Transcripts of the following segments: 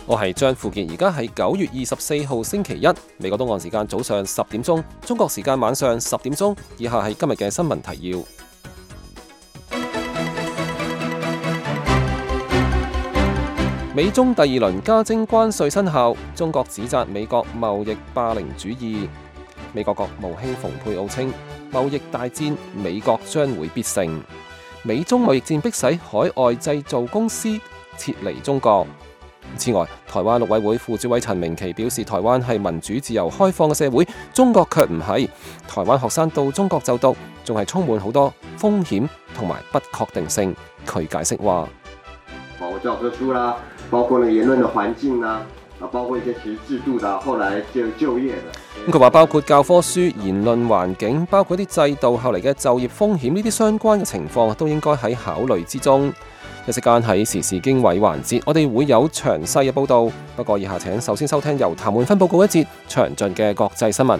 我係張富傑，而家係9月24號星期一，美國東岸時間早上10點鐘，中國時間晚上10點鐘。以下係今日嘅新聞提要。美中第二輪加徵關稅生效，中國指責美國貿易霸凌主義。美國國務卿蓬佩奧稱，貿易大戰美國將會必勝。美中貿易戰迫使海外製造公司撤離中國。此外，台灣陸委會副主委陳明奇表示，台灣係民主自由開放嘅社會，中國卻唔係。台灣學生到中國就讀，仲係充滿好多風險同埋不確定性。佢解釋話： 教科書啦，包括言論嘅環境啦，包括一些其實制度啦，後來就業嘅。 佢話包括教科書、言論環境，包括啲制度後嚟嘅就業風險呢啲相關嘅情況，都應該喺考慮之中。一時間喺時事經緯環節，我哋會有詳細嘅報導。不過以下請首先收聽由譚滿芬報告一節詳盡嘅國際新聞。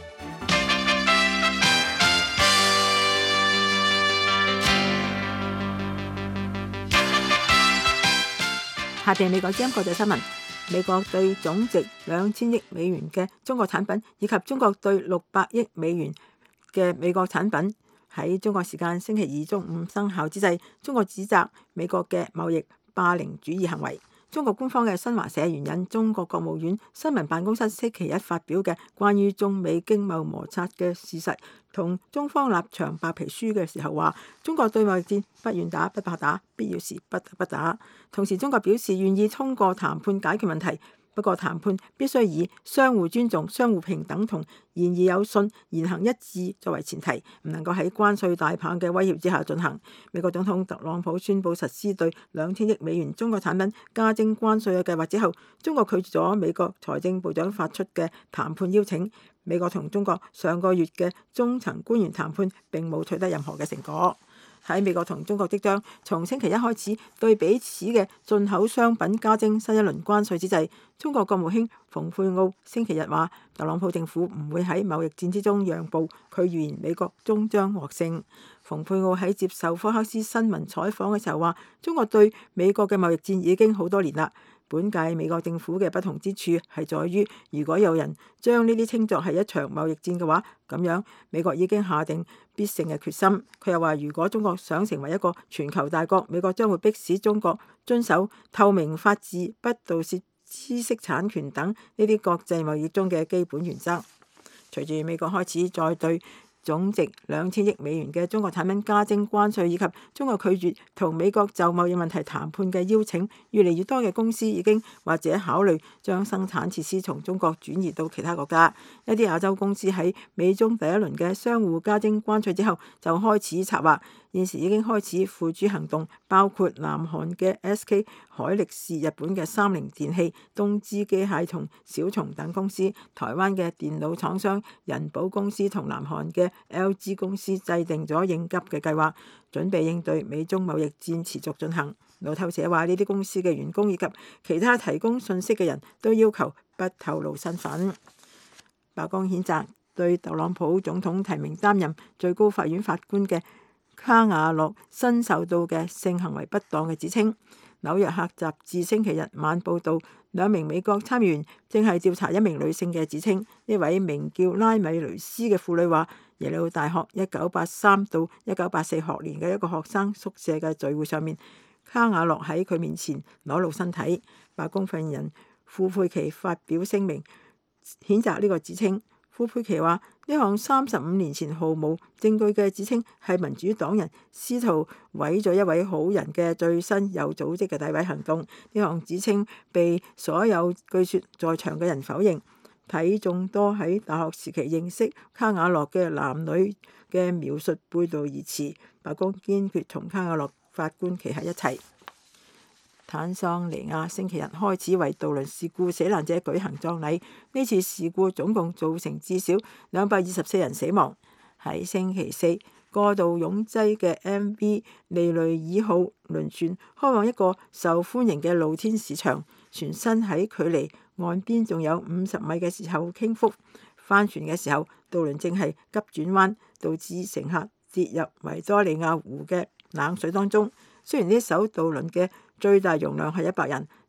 下邊美國之音國際新聞：美國對總值2000億美元嘅中國產品，以及中國對600億美元嘅美國產品，喺中國時間星期二中午生效之際，中國指責美國嘅貿易霸凌主義行為。中國官方嘅新華社援引中國國務院新聞辦公室星期一發表嘅關於中美經貿摩擦嘅事實同中方立場白皮書嘅時候話，中國對貿易戰不願打不怕打，必要時不得不打。同時，中國表示願意通過談判解決問題。不過談判必須以相互尊重、相互平等同言而有信、言行一致作為前提，唔能夠喺關稅大棒嘅威脅之下進行。美國總統特朗普宣布實施對2000億美元中國產品加徵關稅嘅計劃之後，中國拒絕咗美國財政部長發出嘅談判邀請。美國同中國上個月嘅中層官員談判並冇取得任何嘅成果。喺美國同中國即將從星期一開始對彼此嘅進口商品加徵新一輪關稅之際，中國國務卿蓬佩奧星期日話，特朗普政府唔會喺貿易戰之中讓步，佢預言美國終將獲勝。蓬佩奧喺接受福克斯新聞採訪嘅時候話，中國對美國嘅貿易戰已經好多年啦。本屆美國政府嘅不同之處係在於，如果有人將呢啲稱作係一場貿易戰嘅話，咁樣美國已經下定必勝嘅決心。佢又話，如果中國想成為一個全球大國，美國將會迫使中國遵守透明、法治、不盜竊、知識產權等呢啲國際貿易中嘅基本原則。隨住美國開始再對總值2000億美元嘅中國產品加徵關稅，以及中國拒絕同美國就貿易問題談判嘅邀請，越嚟越多嘅公司已經或者考慮將生產設施從中國轉移到其他國家。一啲亞洲公司喺美中第一輪嘅相互加徵關稅之後，就開始策劃，現時已經開始付諸行動，包括南韓嘅 SK 海力士、日本嘅三菱電器、東芝機械同小松等公司，台灣嘅電腦廠商人保公司同南韓嘅LG 公司制定咗應急嘅計劃，準備應對美中貿易戰持續進行。路透社話，呢啲公司嘅員工以及其他提供信息嘅人都要求不透露身份。白宮譴責對特朗普總統提名擔任最高法院法官嘅卡瓦諾新受到嘅性行為不當嘅指稱。紐約客雜誌星期日晚報導，2名美國參議員正係調查一名女性嘅指稱。呢位名叫拉米雷斯嘅婦女話，耶魯大學1983到1984學年嘅一個學生宿舍嘅聚會上面，卡瓦諾喺佢面前裸露身體。白宮發言人庫佩奇發表聲明譴責呢個指稱。庫佩奇話，呢項35年前毫無證據嘅指稱係民主黨人試圖毀咗一位好人嘅最新有組織嘅詆毀行動。呢項指稱被所有據說在場嘅人否認。睇眾多喺大學時期認識卡瓦諾嘅男女嘅描述背道而馳。白宮堅決同卡瓦諾法官企喺一齊。坦桑尼亞星期日開始為渡輪事故死難者舉行葬禮。呢次事故總共造成至少224人死亡。喺星期四，過度擁擠嘅 MV 尼雷爾號輪船開往一個受歡迎嘅露天市場，船身喺距離岸邊仲有50米嘅時候傾覆。翻船嘅時候，渡輪正係急轉彎，導致乘客跌入維多利亞湖嘅冷水當中。雖然呢艘渡輪嘅最大容量係100人，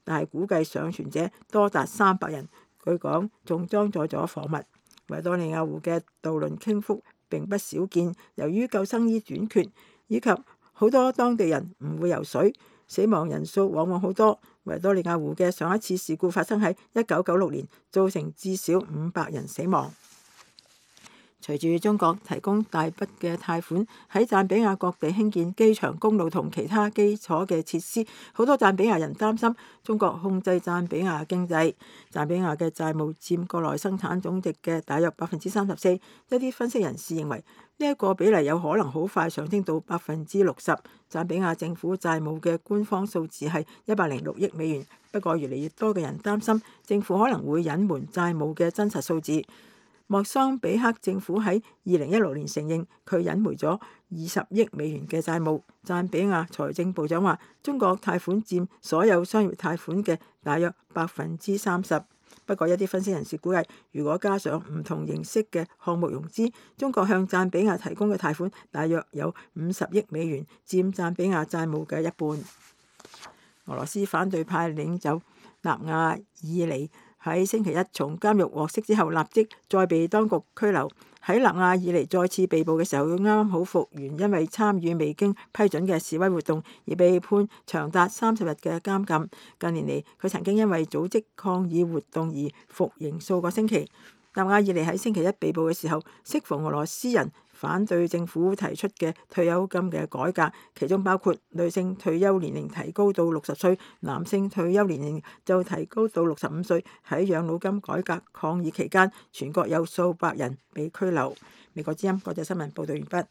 但係估計上船者多達300人，據講仲裝載咗貨物。維多利亞湖嘅渡輪傾覆並不少見，由於救生衣短缺以及好多當地人唔會游水，死亡人數往往好多。維多利亞湖嘅上一次事故發生喺1996年，造成至少500人死亡。隨住中國提供大筆嘅貸款，喺贊比亞各地興建機場、公路同其他基礎嘅設施，好多贊比亞人擔心中國控制贊比亞經濟。贊比亞嘅債務佔國內生產總值嘅大約34%，一啲分析人士認為呢一個比例有可能好快上升到60%。贊比亞政府債務嘅官方數字係106億美元，不過越嚟越多嘅人擔心政府可能會隱瞞債務嘅真實數字。莫桑比克政府喺2016年承認佢隱瞞咗20億美元嘅債務。贊比亞財政部長話，中國貸款佔所有商業貸款嘅大約30%。不過一啲分析人士估計，如果加上唔同形式嘅項目融資，中國向贊比亞提供嘅貸款大約有50億美元，佔贊比亞債務嘅一半。俄羅斯反對派領袖納瓦爾尼喺星期一從監獄獲釋之後，立即再被當局拘留。喺納瓦爾尼再次被捕嘅時候，佢啱啱好復原，因為參與未經批准嘅示威活動而被判長達30日嘅監禁。近年嚟，佢曾經因為組織抗議活動而服刑數個星期。納瓦爾尼喺星期一被捕嘅時候，適逢俄羅斯人反對政府提出嘅退休金嘅改革，其中包括女性退休年齡提高到60歲，男性退休年齡就提高到65歲。喺養老金改革抗議期間，全國有數百人被拘留。美國之音國際新聞報道完畢。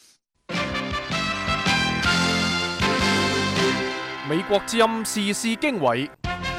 美國之音時事經緯。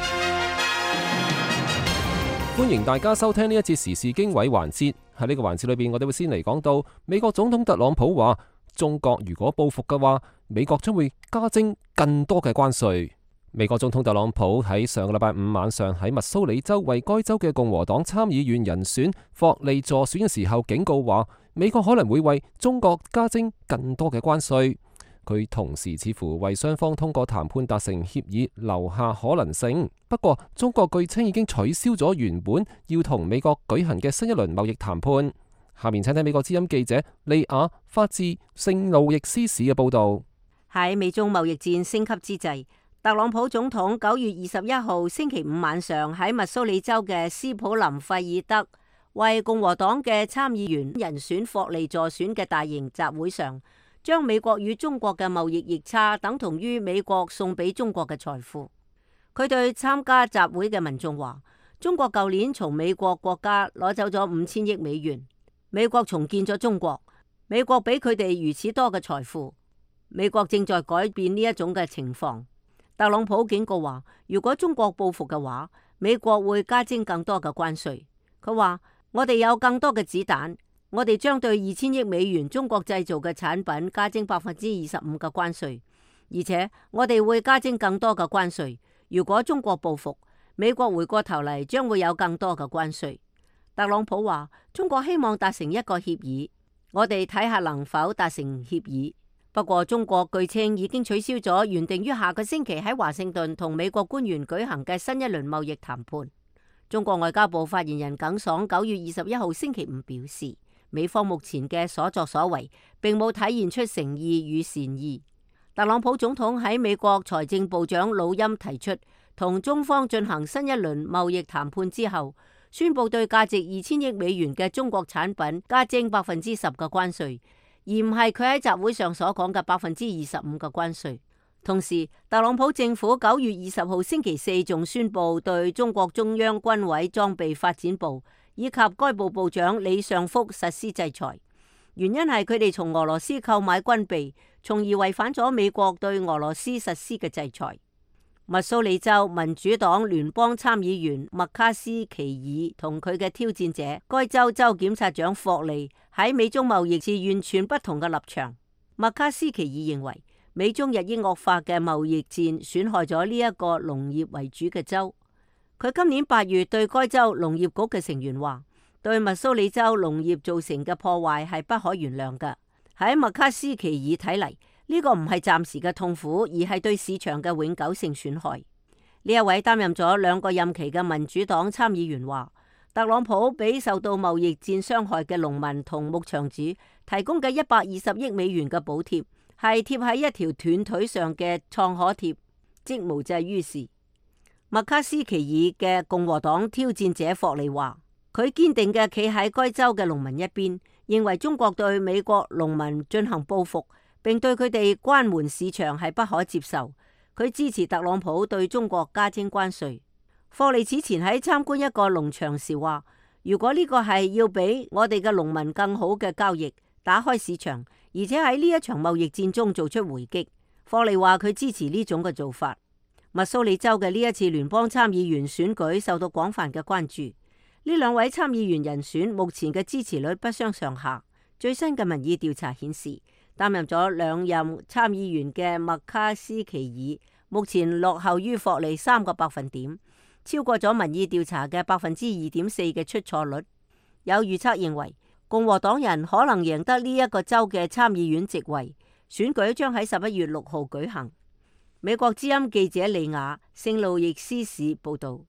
歡迎大家收聽呢一節時事經緯環節。喺呢個環節裏邊，我哋會先嚟講到美國總統特朗普話，中國如果報復嘅話，美國將會加徵更多嘅關稅。美國總統特朗普喺上個禮拜五晚上喺密蘇里州為該州嘅共和黨參議員人選霍利助選嘅時候警告話，美國可能會為中國加徵更多嘅關稅。佢同時似乎為雙方通過談判達成協議留下可能性。不過，中國據稱已經取消咗原本要同美國舉行嘅新一輪貿易談判。下面請睇美國之音記者利亞發自聖路易斯市嘅報導。 喺美中貿易戰升級之際，特朗普總統9月21號星期五晚上喺密蘇里州嘅斯普林費爾德為共和黨嘅參議員人選霍利助選嘅大型集會上，將美國與中國嘅貿易逆差等同於美國送俾中國嘅財富。佢對參加集會嘅民眾話，中國舊年從美國國家攞走咗5000億美元，美國重建咗中國，美國俾佢哋如此多嘅財富，美國正在改變呢一種嘅情況。特朗普警告話，如果中國報復嘅話，美國會加徵更多嘅關稅。佢話，我哋有更多嘅子彈，我哋將對2000億美元中國製造嘅產品加徵25%嘅關稅，而且我哋會加徵更多嘅關稅。如果中國報復，美國回過頭嚟將會有更多嘅關稅。特朗普話，中國希望達成一個協議，我哋睇下能否達成協議。不過中國據稱已經取消咗原定於下個星期喺華盛頓同美國官員舉行嘅新一輪貿易談判。中國外交部發言人耿爽9月21號星期五表示，美方目前嘅所作所為並冇體現出誠意與善意。特朗普總統喺美國財政部長魯欽提出同中方進行新一輪貿易談判之後，宣布對價值2000億美元嘅中國產品加徵10%嘅關稅，而唔係佢喺集會上所講嘅25%嘅關稅。同時，特朗普政府9月20號星期四仲宣布對中國中央軍委裝備發展部以及該部部長李尚福實施制裁，原因係佢哋從俄羅斯購買軍備，從而違反咗美國對俄羅斯實施嘅制裁。密蘇里州民主黨聯邦參議員麥卡斯奇爾同佢嘅挑戰者該州州檢察長霍利喺美中貿易持完全不同嘅立場。麥卡斯奇爾認為，美中日益惡化嘅貿易戰損害咗呢一個農業為主嘅州。佢今年8月對該州農業局嘅成員話，對密蘇里州農業造成嘅破壞係不可原諒嘅。喺麥卡斯奇爾睇嚟，呢個唔係暫時嘅痛苦，而係對市場嘅永久性損害。 呢一位擔任咗2個任期嘅民主黨參議員話，特朗普俾受到貿易戰傷害嘅農民同牧場主提供嘅120億美元嘅補貼，係貼喺一條斷腿上嘅創可貼，即無濟於事。麥卡斯奇爾嘅共和黨挑戰者霍利話，佢堅定嘅企喺該州嘅農民一邊，認為中國對美國農民進行報復，並對佢哋關門市場係不可接受。佢支持特朗普對中國加徵關稅。霍利此前喺參觀一個農場時話，如果呢個係要俾我哋嘅農民更好嘅交易，打開市場，而且喺呢一場貿易戰中做出回擊，霍利話佢支持呢種嘅做法。密蘇里州嘅呢一次聯邦參議員選舉受到廣泛嘅關注。呢2位參議員人選目前嘅支持率不相上下。最新嘅民意調查顯示，擔任咗2任參議員嘅麥卡斯奇爾目前落後於霍利3個百分點，超過咗民意調查嘅2.4%嘅出錯率。有預測認為，共和黨人可能贏得呢一個州嘅參議院席位。選舉將喺11月6號舉行。美國之音記者利亞聖路易斯市報道。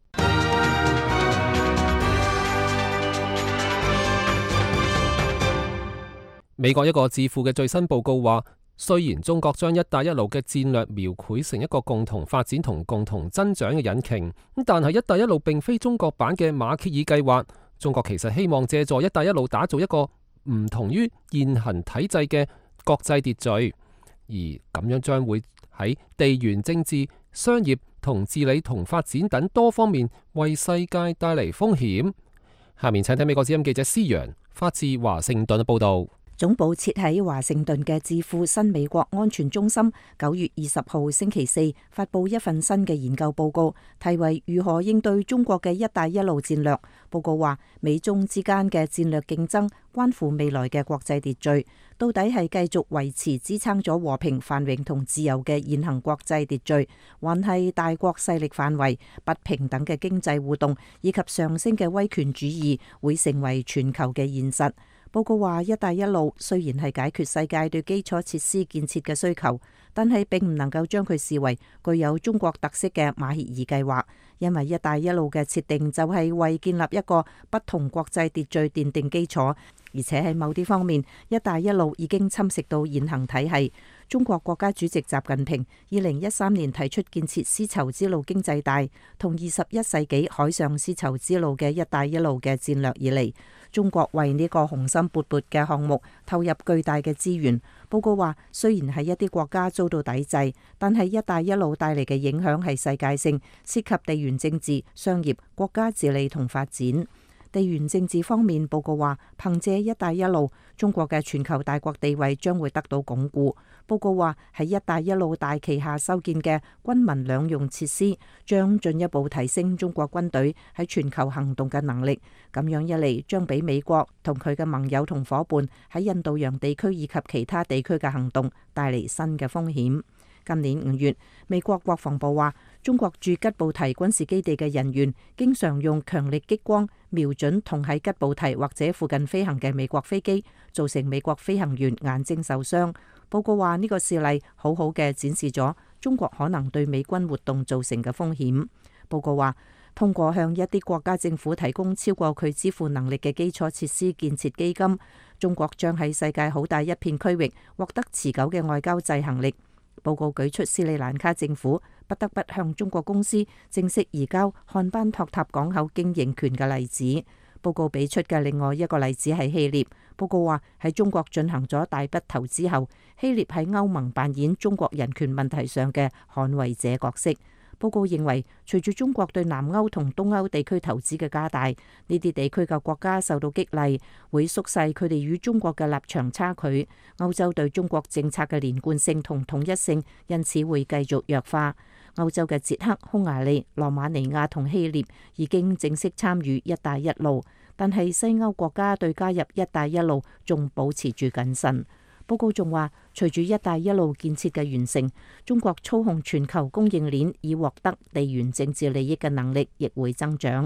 美國一個智庫嘅最新報告話，雖然中國將一帶一路嘅戰略描繪成一個共同發展同共同增長嘅引擎，但係一帶一路並非中國版嘅馬歇爾計劃。中國其實希望借助一帶一路打造一個唔同於現行體制嘅國際秩序，而咁樣將會喺地緣政治、商業同治理同發展等多方面為世界帶嚟風險。下面請睇美國之音記者施洋發自華盛頓嘅報道。 總部設喺華盛頓嘅智庫新美國安全中心9月20號星期四發佈一份新嘅研究報告，題為如何應對中國嘅一帶一路戰略。報告話，美中之間嘅戰略競爭關乎未來嘅國際秩序，到底係繼續維持支撐咗和平繁榮同自由嘅現行國際秩序，還係大國勢力範圍、不平等嘅經濟互動以及上升嘅威權主義會成為全球嘅現實。報告話，一帶一路雖然係解決世界對基礎設施建設嘅需求，但係並唔能夠將佢視為具有中國特色嘅馬歇爾計劃，因為一帶一路嘅設定就係為建立一個不同國際秩序奠定基礎，而且喺某啲方面，一帶一路已經侵蝕到現行體系。中國國家主席習近平2013年提出建設絲綢之路經濟帶同21世紀海上絲綢之路嘅一帶一路嘅戰略以嚟，中國為呢個雄心勃勃嘅項目投入巨大嘅資源。報告話，雖然係一啲國家遭到抵制，但係一帶一路帶嚟嘅影響係世界性，涉及地緣政治、商業、國家治理同發展。地緣政治方面，報告話，憑借一帶一路，中國嘅全球大國地位將會得到鞏固。報告話，喺一帶一路大旗下修建嘅軍民兩用設施，將進一步提升中國軍隊喺全球行動嘅能力。咁樣一嚟，將俾美國同佢嘅盟友同伙伴喺印度洋地區以及其他地區嘅行動帶嚟新嘅風險。今年5月，美國國防部話，中國駐吉布提軍事基地嘅人員經常用強力激光瞄準同喺吉布提或者附近飛行嘅美國飛機，造成美國飛行員眼睛受傷。報告話，呢個事例好好嘅展示咗中國可能對美軍活動造成嘅風險。報告話，通過向一啲國家政府提供超過佢支付能力嘅基礎設施建設基金，中國將喺世界好大一片區域獲得持久嘅外交制衡力。報告舉出斯里蘭卡政府不得不向中國公司正式移交漢班托塔港口經營權嘅例子。報告俾出嘅另外一個例子係希臘。報告話，喺中國進行咗大筆投資後，希臘喺歐盟扮演中國人權問題上嘅捍衛者角色。報告認為，隨住中國對南歐同東歐地區投資嘅加大，呢啲地區嘅國家受到激勵，會縮細佢哋與中國嘅立場差距。歐洲對中國政策嘅連貫性同統一性，因此會繼續弱化。歐洲嘅捷克、匈牙利、羅馬尼亞同希臘已經正式參與一帶一路，但係西歐國家對加入一帶一路仲保持住謹慎。報告仲話，隨住一帶一路建設嘅完成，中國操控全球供應鏈以獲得地緣政治利益嘅能力亦會增長。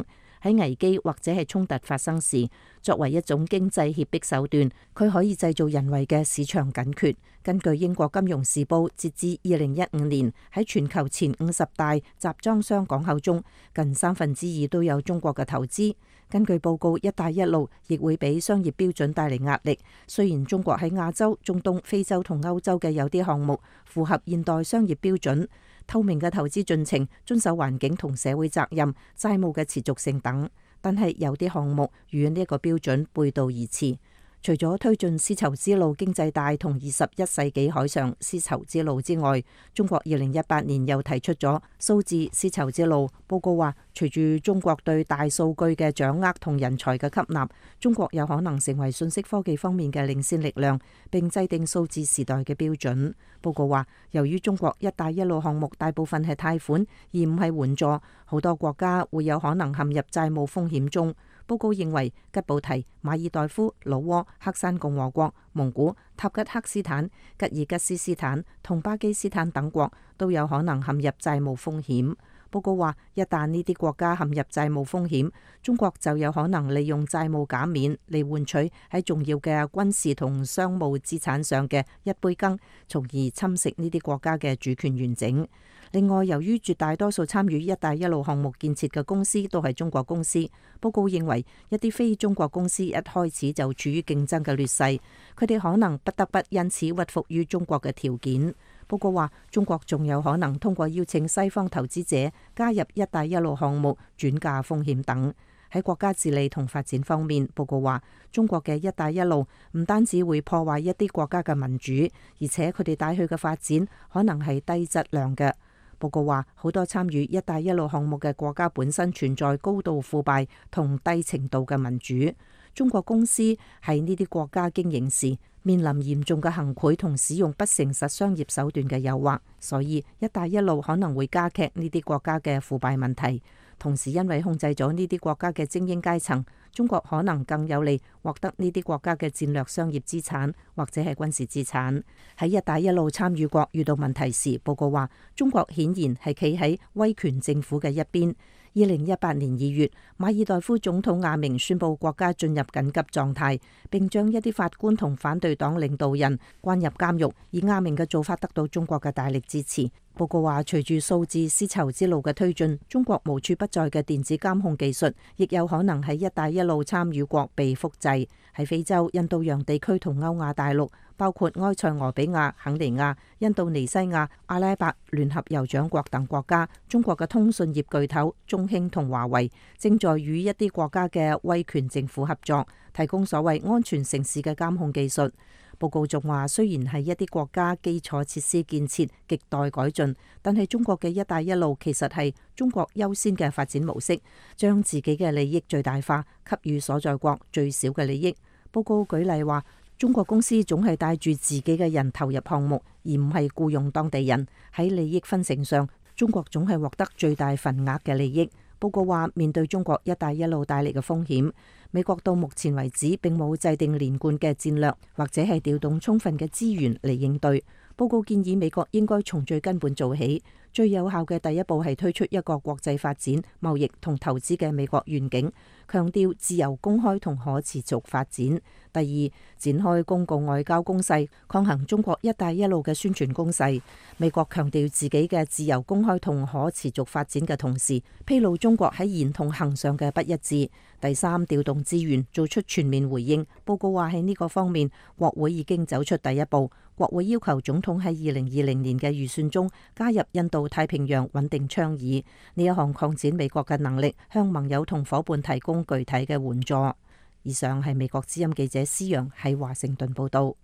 喺危機或者係衝突發生時，作為一種經濟脅迫手段，佢可以製造人為嘅市場緊缺。根據英國金融時報，截至2015年，喺全球前50大集裝箱港口中，近2/3都有中國嘅投資。根據報告，一帶一路亦會俾商業標準帶嚟壓力。雖然中國喺亞洲、中東、非洲同歐洲嘅有啲項目符合現代商業標準、透明嘅投資進程、遵守環境同社會責任、債務嘅持續性等，但係有啲項目與呢一個標準背道而馳。除咗推進絲綢之路經濟帶同21世紀海上絲綢之路之外，中國2018年又提出咗數字絲綢之路。報告話，隨住中國對大數據嘅掌握同人才嘅吸納，中國有可能成為信息科技方面嘅領先力量，並制定數字時代嘅標準。報告話，由於中國一帶一路項目大部分係貸款而唔係援助，好多國家會有可能陷入債務風險中。報告認為，吉布提、馬爾代夫、老撾、黑山共和國、蒙古、塔吉克斯坦、吉爾吉斯斯坦同巴基斯坦等國都有可能陷入債務風險。報告話，一旦呢啲國家陷入債務風險，中國就有可能利用債務減免嚟換取喺重要嘅軍事同商務資產上嘅一杯羹，從而侵蝕呢啲國家嘅主權完整。另外，由於絕大多數參與一帶一路項目建設嘅公司都係中國公司，報告認為一啲非中國公司一開始就處於競爭嘅劣勢，佢哋可能不得不因此屈服於中國嘅條件。報告話，中國仲有可能通過邀請西方投資者加入一帶一路項目、轉嫁風險等。喺國家治理同發展方面，報告話，中國嘅一帶一路唔單止會破壞一啲國家嘅民主，而且佢哋帶去嘅發展可能係低質量嘅。報告話，好多參與一帶一路項目嘅國家本身存在高度腐敗同低程度嘅民主。中國公司喺呢啲國家經營時，面臨嚴重嘅行賄同使用不誠實商業手段嘅誘惑，所以一帶一路可能會加劇呢啲國家嘅腐敗問題。同時，因為控制咗呢啲國家嘅精英階層，中國可能更有利獲得呢啲國家嘅戰略商業資產或者係軍事資產。喺一帶一路參與國遇到問題時，報告話，中國顯然係企喺威權政府嘅一邊。2018年2月，馬爾代夫總統亞明宣布國家進入緊急狀態，並將一啲法官同反對黨領導人關入監獄，而亞明嘅做法得到中國嘅大力支持。報告話，隨住數字絲綢之路嘅推進，中國無處不在嘅電子監控技術亦有可能喺一帶一路參與國被複製。喺非洲、印度洋地區同歐亞大陸，包括埃塞俄比亞、肯尼亞、印度尼西亞、阿拉伯聯合酋長國等國家，中國嘅通訊業巨頭中興同華為正在與一啲國家嘅威權政府合作，提供所謂安全城市嘅監控技術。報告仲話，雖然係一啲國家基礎設施建設亟待改進，但係中國嘅一帶一路其實係中國優先嘅發展模式，將自己嘅利益最大化，給予所在國最少嘅利益。報告舉例話，中國公司總係帶住自己嘅人投入項目，而唔係僱用當地人。喺利益分成上，中國總係獲得最大份額嘅利益。報告話，面對中國一帶一路帶嚟嘅風險，美國到目前為止並冇制定連貫嘅戰略，或者係調動充分嘅資源嚟應對。報告建議美國應該從最根本做起，最有效嘅第一步係推出一個國際發展、貿易同投資嘅美國願景，強調自由、公開同可持續發展。第二，展開公共外交攻勢，抗衡中國一帶一路嘅宣傳攻勢。美國強調自己嘅自由、公開同可持續發展嘅同時，披露中國喺言同行上嘅不一致。第三，調動資源，做出全面回應。報告話，喺呢個方面，國會已經走出第一步。國會要求總統喺2020年嘅預算中加入印度太平洋穩定倡議，呢一項擴展美國嘅能力，向盟友同夥伴提供具體嘅援助。以上係美國之音記者施陽喺華盛頓報道。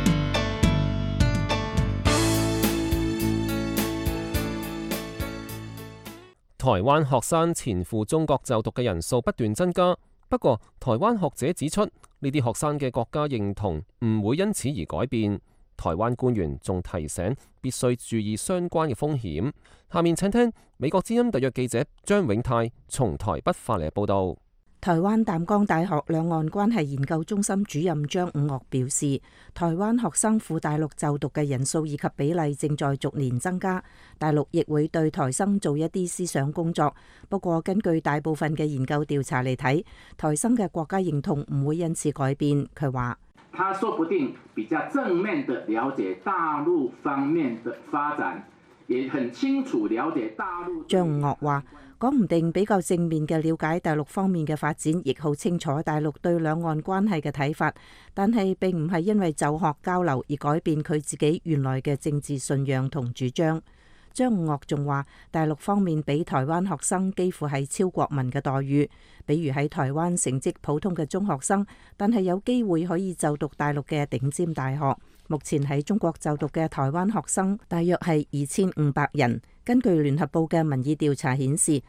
台灣學生前赴中國就讀嘅人數不斷增加，不過台灣學者指出，呢啲學生嘅國家認同唔會因此而改變。台灣官員仲提醒必須注意相關嘅風險。下面請聽美國之音特約記者張永泰從台北發嚟嘅報道。 台灣淡江大學兩岸關係研究中心主任張五岳表示，台灣學生赴大陸就讀嘅人數以及比例正在逐年增加，大陸亦會對台生做一啲思想工作。不過，根據大部分嘅研究調查嚟睇，台生嘅國家認同唔會因此改變。佢話： 他說不定比較正面地了解大陸方面的發展，也很清楚了解大陸。 張五岳話：講唔定比較正面嘅了解大陸方面嘅發展，亦好清楚大陸對兩岸關係嘅睇法，但係並唔係因為就學交流而改變佢自己原來嘅政治信仰同主張。張五岳仲話，大陸方面俾台灣學生幾乎係超國民嘅待遇，比如喺台灣成績普通嘅中學生，但係有機會可以就讀大陸嘅頂尖大學。目前喺中國就讀嘅台灣學生大約係2500人。根據聯合報嘅民意調查顯示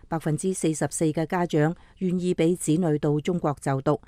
，44%嘅家長願意俾子女到中國就讀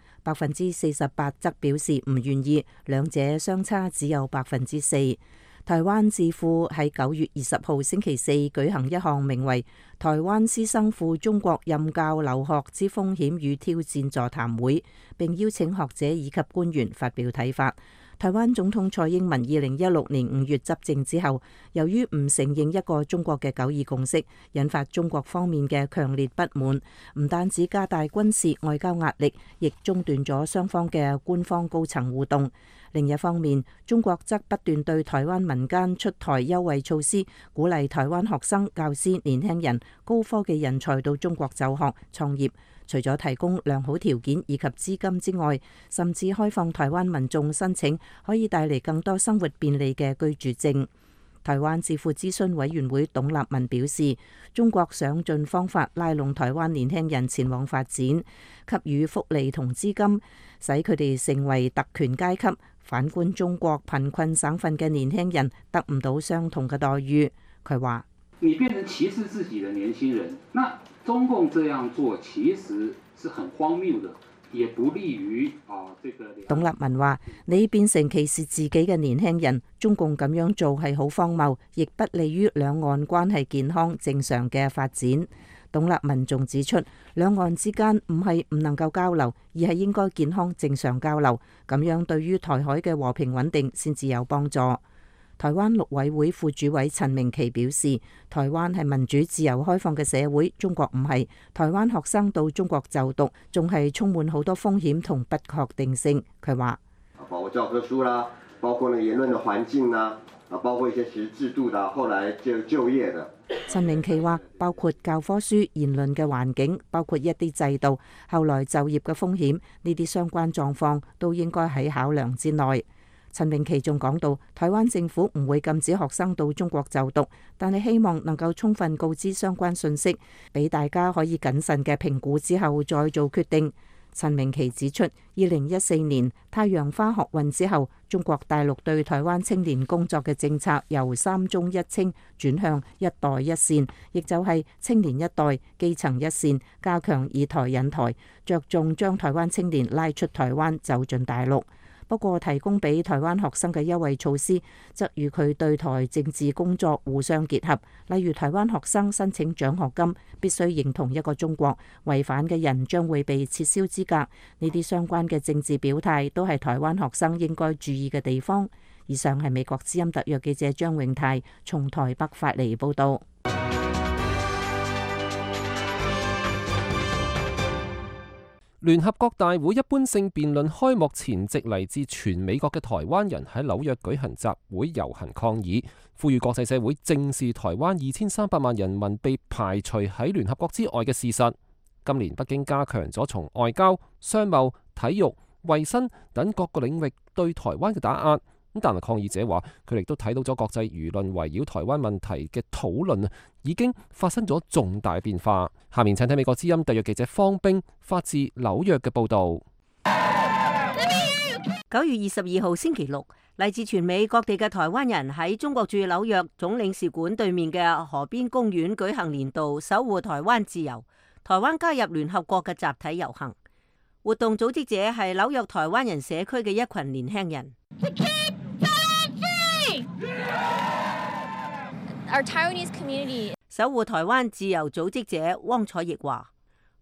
，48%則表示唔願意，兩者相差只有4%。台灣智庫喺9月20號星期四舉行一項名為《台灣師生赴中國任教留學之風險與挑戰》座談會，並邀請學者以及官員發表睇法。台灣總統蔡英文2016年5月執政之後，由於唔承認一個中國嘅9·2共識，引發中國方面嘅強烈不滿，唔單止加大軍事外交壓力，亦中斷咗雙方嘅官方高層互動。另一方面，中國則不斷對台灣民間出台優惠措施，鼓勵台灣學生、教師、年輕人、高科技人才到中國就學、創業。除咗提供良好條件以及資金之外，甚至開放台灣民眾申請可以帶嚟更多生活便利嘅居住證。台灣智庫諮詢委員會董立文表示，中國想盡方法拉攏台灣年輕人前往發展，給予福利同資金，使佢哋成為特權階級。反觀中國貧困省份嘅年輕人得唔到相同嘅待遇。佢話： 你變成歧視自己的年輕人，那中共這樣做其實是很荒謬的，也不利於這個。 董立文話：你變成歧視自己嘅年輕人，中共咁樣做係好荒謬，亦不利於兩岸關係健康正常嘅發展。董立文仲指出，兩岸之間唔係唔能夠交流，而係應該健康正常交流，咁樣對於台海嘅和平穩定先至有幫助。台灣陸委會副主委陳明奇表示，台灣係民主自由開放嘅社會，中國唔係。台灣學生到中國就讀，仲係充滿好多風險同不確定性。佢話： 包括教科書啦，包括言論嘅環境啦，包括一些其實制度啦，後來就業的。 陳明奇話，包括教科書、言論嘅環境，包括一啲制度，後來就業嘅風險，呢啲相關狀況都應該喺考量之內。陳明奇仲講到，台灣政府唔會禁止學生到中國就讀，但係希望能夠充分告知相關信息，俾大家可以謹慎嘅評估之後再做決定。陳明奇指出，2014年太陽花學運之後，中國大陸對台灣青年工作嘅政策由3中1青轉向一代一線，亦就係青年一代、基層一線，加強以台引台，着重將台灣青年拉出台灣走進大陸。不過提供俾台灣學生嘅優惠措施，則與佢對台政治工作互相結合。例如台灣學生申請獎學金，必須認同一個中國，違反嘅人將會被撤銷資格。呢啲相關嘅政治表態，都係台灣學生應該注意嘅地方。以上係美國之音特約記者張永泰從台北發嚟報道。 聯合國大會一般性辯論開幕前夕，嚟自全美國嘅台灣人喺紐約舉行集會遊行抗議，呼籲國際社會正視台灣2300萬人民被排除喺聯合國之外嘅事實。今年北京加強咗從外交、商貿、體育、衛生等各個領域對台灣嘅打壓。但係抗議者話，佢哋都睇到咗國際輿論圍繞台灣問題嘅討論已經發生咗重大變化。下面請睇美國之音特約記者方冰發自紐約嘅報導。 9月22號星期六，嚟自全美各地嘅台灣人喺中國駐紐約總領事館對面嘅河邊公園舉行年度守護台灣自由、台灣加入聯合國嘅集體遊行。活動組織者係紐約台灣人社區嘅一群年輕人。 Our Taiwanese community. 守護台灣自由組織者汪楚亦話：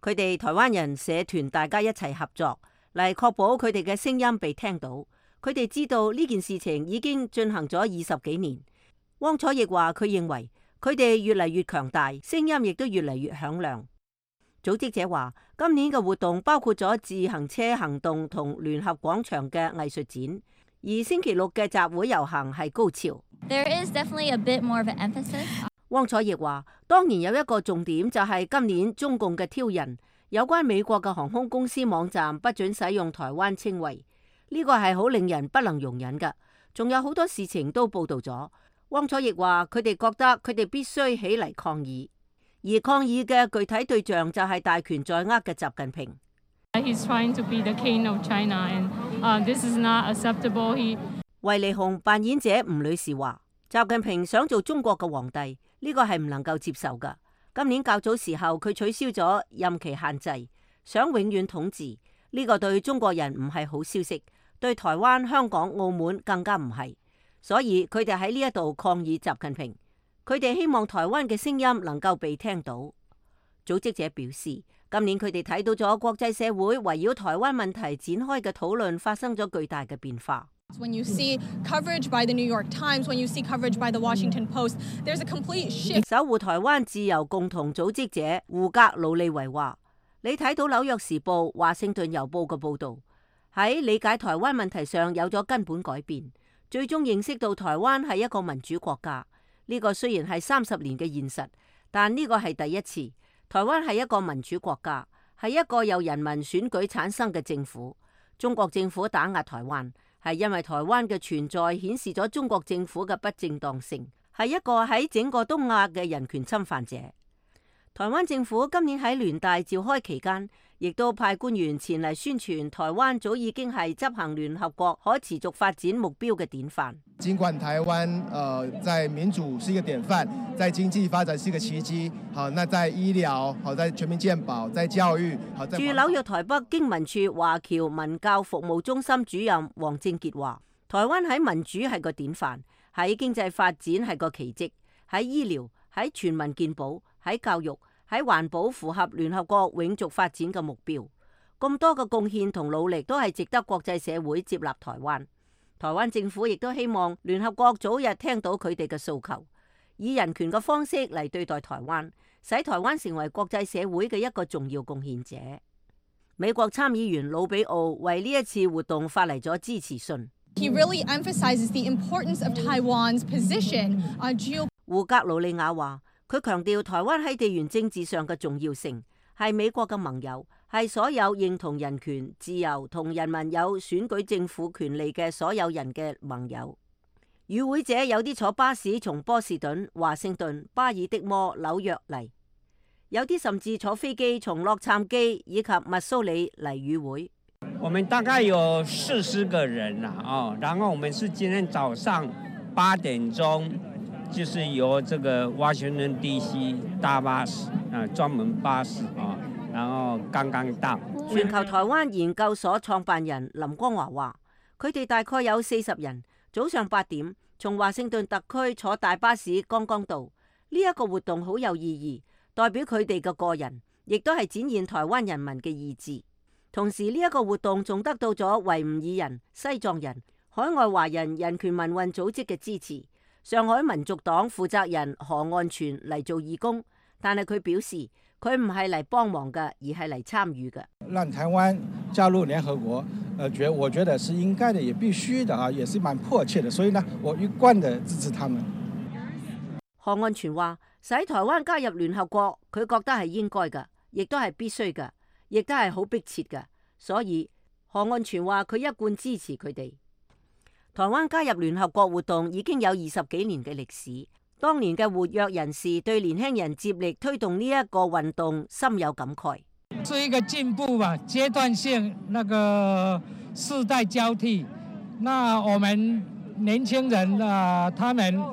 佢哋台灣人社團大家一齊合作嚟確保佢哋嘅聲音被聽到。佢哋知道呢件事情已經進行咗20幾年。汪楚翼話佢認為佢哋越嚟越強大，聲音亦都越嚟越響亮。組織者話今年嘅活動包括咗自行車行動同聯合廣場嘅藝術展，而星期六嘅集會遊行係高潮。 There is definitely a bit more of an emphasis. 汪楚翼話當然有一個重點就係今年中共嘅挑釁，有關美國嘅航空公司網站不准使用台灣稱謂，呢個係好令人不能容忍嘅。仲有好多事情都報道咗。汪楚翼話佢哋覺得佢哋必須起嚟抗議，而抗議嘅具體對象就係大權在握嘅習近平。 He's trying to be the king of China, and this is not acceptable. 惠利紅扮演者吳女士話：習近平想做中國嘅皇帝，呢個係唔能夠接受㗎。今年較早時候佢取消咗任期限制，想永遠統治，呢個對中國人唔係好消息，對台灣、香港、澳門更加唔係。所以佢哋喺呢一度抗議習近平，佢哋希望台灣嘅聲音能夠被聽到。組織者表示，今年佢哋睇到咗國際社會圍繞台灣問題展開嘅討論發生咗巨大嘅變化。 When you see coverage by the New York Times, when you see coverage by the Washington Post, there's a complete shift. 守護台灣自由共同組織者胡格魯利維話：你睇到紐約時報、華盛頓郵報嘅報導，喺理解台灣問題上有咗根本改變。最終認識到台灣係一個民主國家，呢個雖然係30年嘅現實，但呢個係第一次。台灣係一個民主國家，係一個由人民選舉產生嘅政府。中國政府打壓台灣，係因為台灣嘅存在顯示咗中國政府嘅不正當性，係一個喺整個東亞嘅人權侵犯者。台灣政府今年喺聯大召開期間，亦都派官員前嚟宣傳台灣早已經係執行聯合國可持續發展目標嘅典範。 儘管台灣在民主是一個典範，在經濟發展是一個奇蹟，好，那在醫療，好，在全民健保，在教育，好，在。駐紐約台北經文處華僑文教服務中心主任黃正傑話：台灣喺民主係個典範，喺經濟發展係個奇蹟，喺醫療、喺全民健保、喺教育、喺環保符合聯合國永續發展嘅目標，咁多嘅貢獻同努力都係值得國際社會接納台灣。台灣政府亦都希望聯合國早日聽到佢哋嘅訴求，以人權嘅方式嚟對待台灣，使台灣成為國際社會嘅一個重要貢獻者。美國參議員魯比奧為呢一次活動發嚟咗支持信。 He really emphasizes the importance of Taiwan's position on geo. 胡格魯利亞話：佢強調台灣喺地緣政治上嘅重要性，係美國嘅盟友，係所有認同人權、自由同人民有選舉政府權利嘅所有人嘅盟友。與會者有啲坐巴士從波士頓、華盛頓、巴爾的摩、紐約嚟，有啲甚至坐飛機從洛杉磯以及密蘇里嚟與會。 我們大概有40個人啦，哦，然後我們是今天早上8點鐘。就是由這個 Washington DC 大巴士專門巴士啊，然後剛剛到。 全球台灣研究所創辦人林光華話：佢哋大概有40人，早上8點從華盛頓特區坐大巴士剛剛到。呢一個活動好有意義，代表佢哋嘅個人，亦都係展現台灣人民嘅意志。同時呢一個活動仲得到咗維吾爾人、西藏人、海外華人人權民運組織嘅支持。上海民族黨負責人何岸全嚟做義工，但係佢表示佢唔係嚟幫忙嘅，而係嚟參與嘅。 讓台灣加入聯合國，我覺得是應該的，也必須的啊，也是蠻迫切的，所以呢，我一貫的支持他們。 何岸全話：使台灣加入聯合國，佢覺得係應該嘅，亦都係必須嘅，亦都係好迫切嘅。所以何岸全話佢一貫支持佢哋。台灣加入聯合國活動已經有20幾年嘅歷史，當年嘅活躍人士對年輕人接力推動呢一個運動深有感慨。 是一個進步吧，階段性那個世代交替，那我們年輕人他們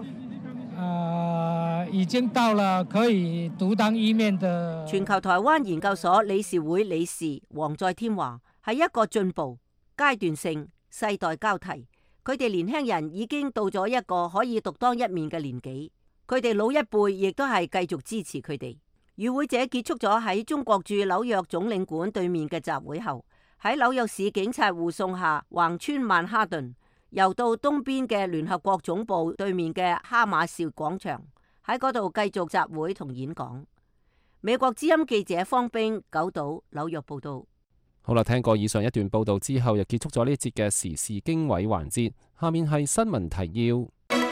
已經到了可以獨當一面的。 全球台灣研究所理事會理事黃在天話：係一個進步，階段性，世代交替。佢哋年輕人已經到咗一個可以獨當一面嘅年紀，佢哋老一輩亦都係繼續支持佢哋。 與會者結束咗喺中國駐紐約總領館對面嘅集會後，喺紐約市警察護送下橫穿曼哈頓，又到東邊嘅聯合國總部對面嘅哈馬兆廣場，喺嗰度繼續集會同演講。美國之音記者方冰九島紐約報道。 好啦，聽過以上一段報道之後，又結束咗呢節嘅時事經緯環節。下面係新聞提要。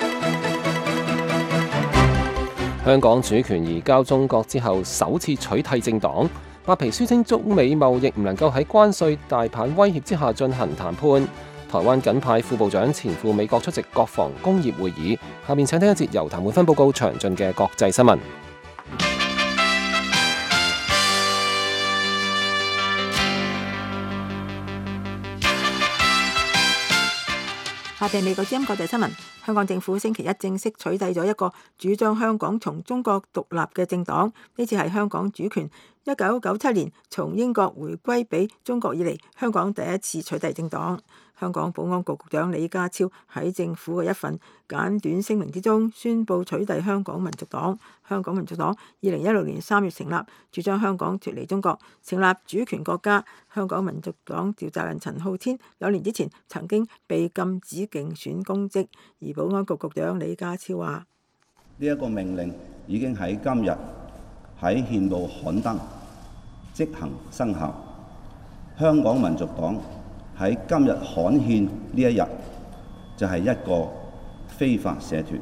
香港主權移交中國之後，首次取締政黨。白皮書稱中美貿易唔能夠喺關稅大棒威脅之下進行談判。台灣緊派副部長前赴美國出席國防工業會議。下面請聽一節由譚滿芬報告詳盡嘅國際新聞。 下邊美國之音國際新聞。香港政府星期一正式取締咗一個主張香港從中國獨立嘅政黨。呢次係香港主權1997年從英國回歸俾中國以嚟，香港第一次取締政黨。香港保安局局長李家超喺政府嘅一份簡短聲明之中宣布取締香港民族黨。香港民族黨2016年3月成立，主張香港脫離中國，成立主權國家。香港民族黨召集人陳浩天2年之前曾經被禁止競選公職，而保安局局長李家超話： 呢一個命令已經喺今日喺憲報刊登，即行生效。香港民族黨喺今日刊憲呢一日就係一個非法社團。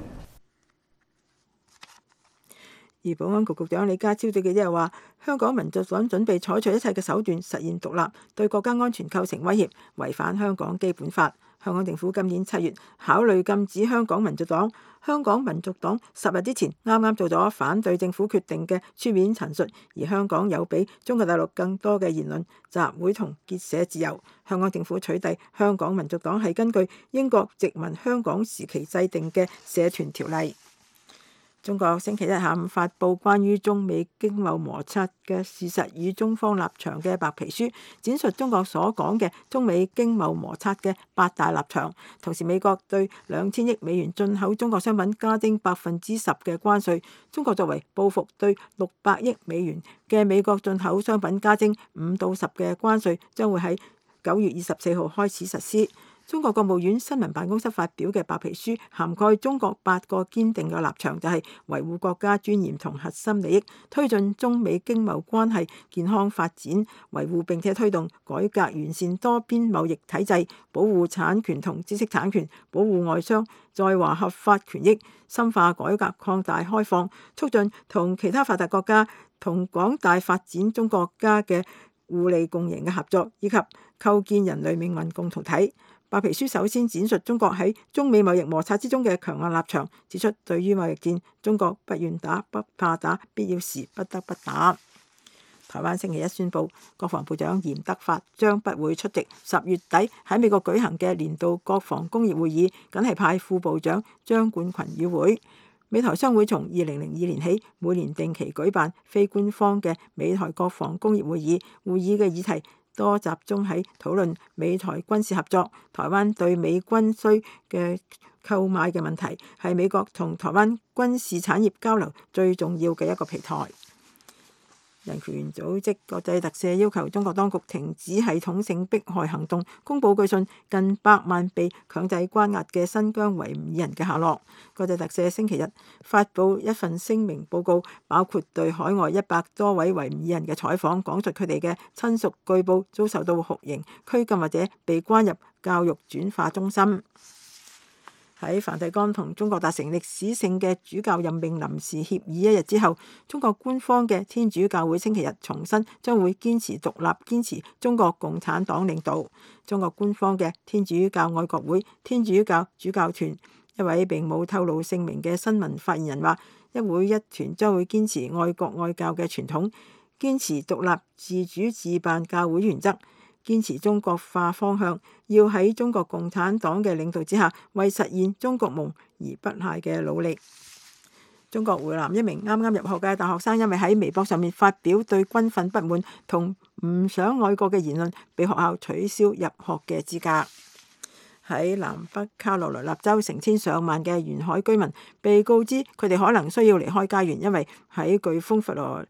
而保安局局長李家超對記者話：香港民族黨準備採取一切嘅手段實現獨立，對國家安全構成威脅，違反香港基本法。香港政府今年7月考慮禁止香港民族黨。香港民族黨10日之前啱啱做咗反對政府決定嘅書面陳述，而香港有比中國大陸更多嘅言論、集會同結社自由。香港政府取締香港民族黨係根據英國殖民香港時期制定嘅社團條例。中國星期一下午發布關於中美經貿摩擦嘅事實與中方立場嘅白皮書，展述中國所講嘅中美經貿摩擦嘅8大立場。同時，美國對2000億美元進口中國商品加徵10%嘅關稅。中國作為報復對600億美元嘅美國進口商品加徵5到10嘅關稅，將會喺9月24號開始實施。中國國務院新聞辦公室發表嘅白皮書涵蓋中國8個堅定嘅立場，就係維護國家尊嚴同核心利益，推進中美經貿關係健康發展，維護並且推動改革完善多邊貿易體制，保護產權同知識產權，保護外商在華合法權益，深化改革擴大開放，促進同其他發達國家同廣大發展中國家嘅互利共贏嘅合作，以及構建人類命運共同體。白皮書首先展述中國喺中美貿易摩擦之中嘅強硬立場，指出對於貿易戰，中國不願打、不怕打，必要時不得不打。台灣星期一宣布，國防部長嚴德發將不會出席10月底喺美國舉行嘅年度國防工業會議，僅係派副部長張冠群與會。美台商會從2002年起每年定期舉辦非官方嘅美台國防工業會議，會議嘅議題多集中喺討論美台軍事合作。台灣對美軍需嘅購買嘅問題係美國同台灣軍事產業交流最重要嘅一個平台。人權組織國際特赦要求中國當局停止系統性迫害行動，公佈據信近100萬被強制關押嘅新疆維吾爾人嘅下落。國際特赦星期日發布一份聲明報告，包括對海外100多位維吾爾人嘅採訪，講述佢哋嘅親屬據報遭受到酷刑、拘禁或者被關入教育轉化中心。喺梵蒂岡同中國達成歷史性嘅主教任命臨時協議1日之後，中國官方嘅天主教會星期日重申將會堅持獨立，堅持中國共產黨領導。中國官方嘅天主教愛國會天主教主教團一位並冇透露姓名嘅新聞發言人話：一會一團將會堅持愛國愛教嘅傳統，堅持獨立自主自辦教會原則，堅持中國化方向，要喺中國共產黨嘅領導之下，為實現中國夢而不懈嘅努力。中國湖南一名啱啱入學嘅大學生，因為喺微博上面發表對軍訓不滿同唔想愛國嘅言論，被學校取消入學嘅資格。喺南北卡羅來納州，成千上萬嘅沿海居民被告知佢哋可能需要離開家園，因為喺颶風佛羅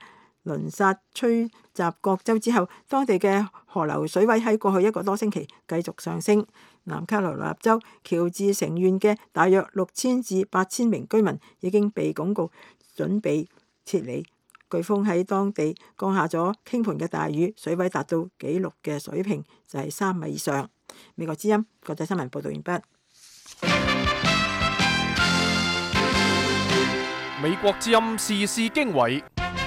輪剎吹襲各州之後，當地嘅河流水位喺過去1個多星期繼續上升。南卡羅來納州喬治城縣嘅大約6000至8000名居民已經被公告準備撤離。颶風喺當地降下咗傾盆嘅大雨，水位達到紀錄嘅水平，就係3米以上。美國之音國際新聞報道完畢。 美國之音時事經緯，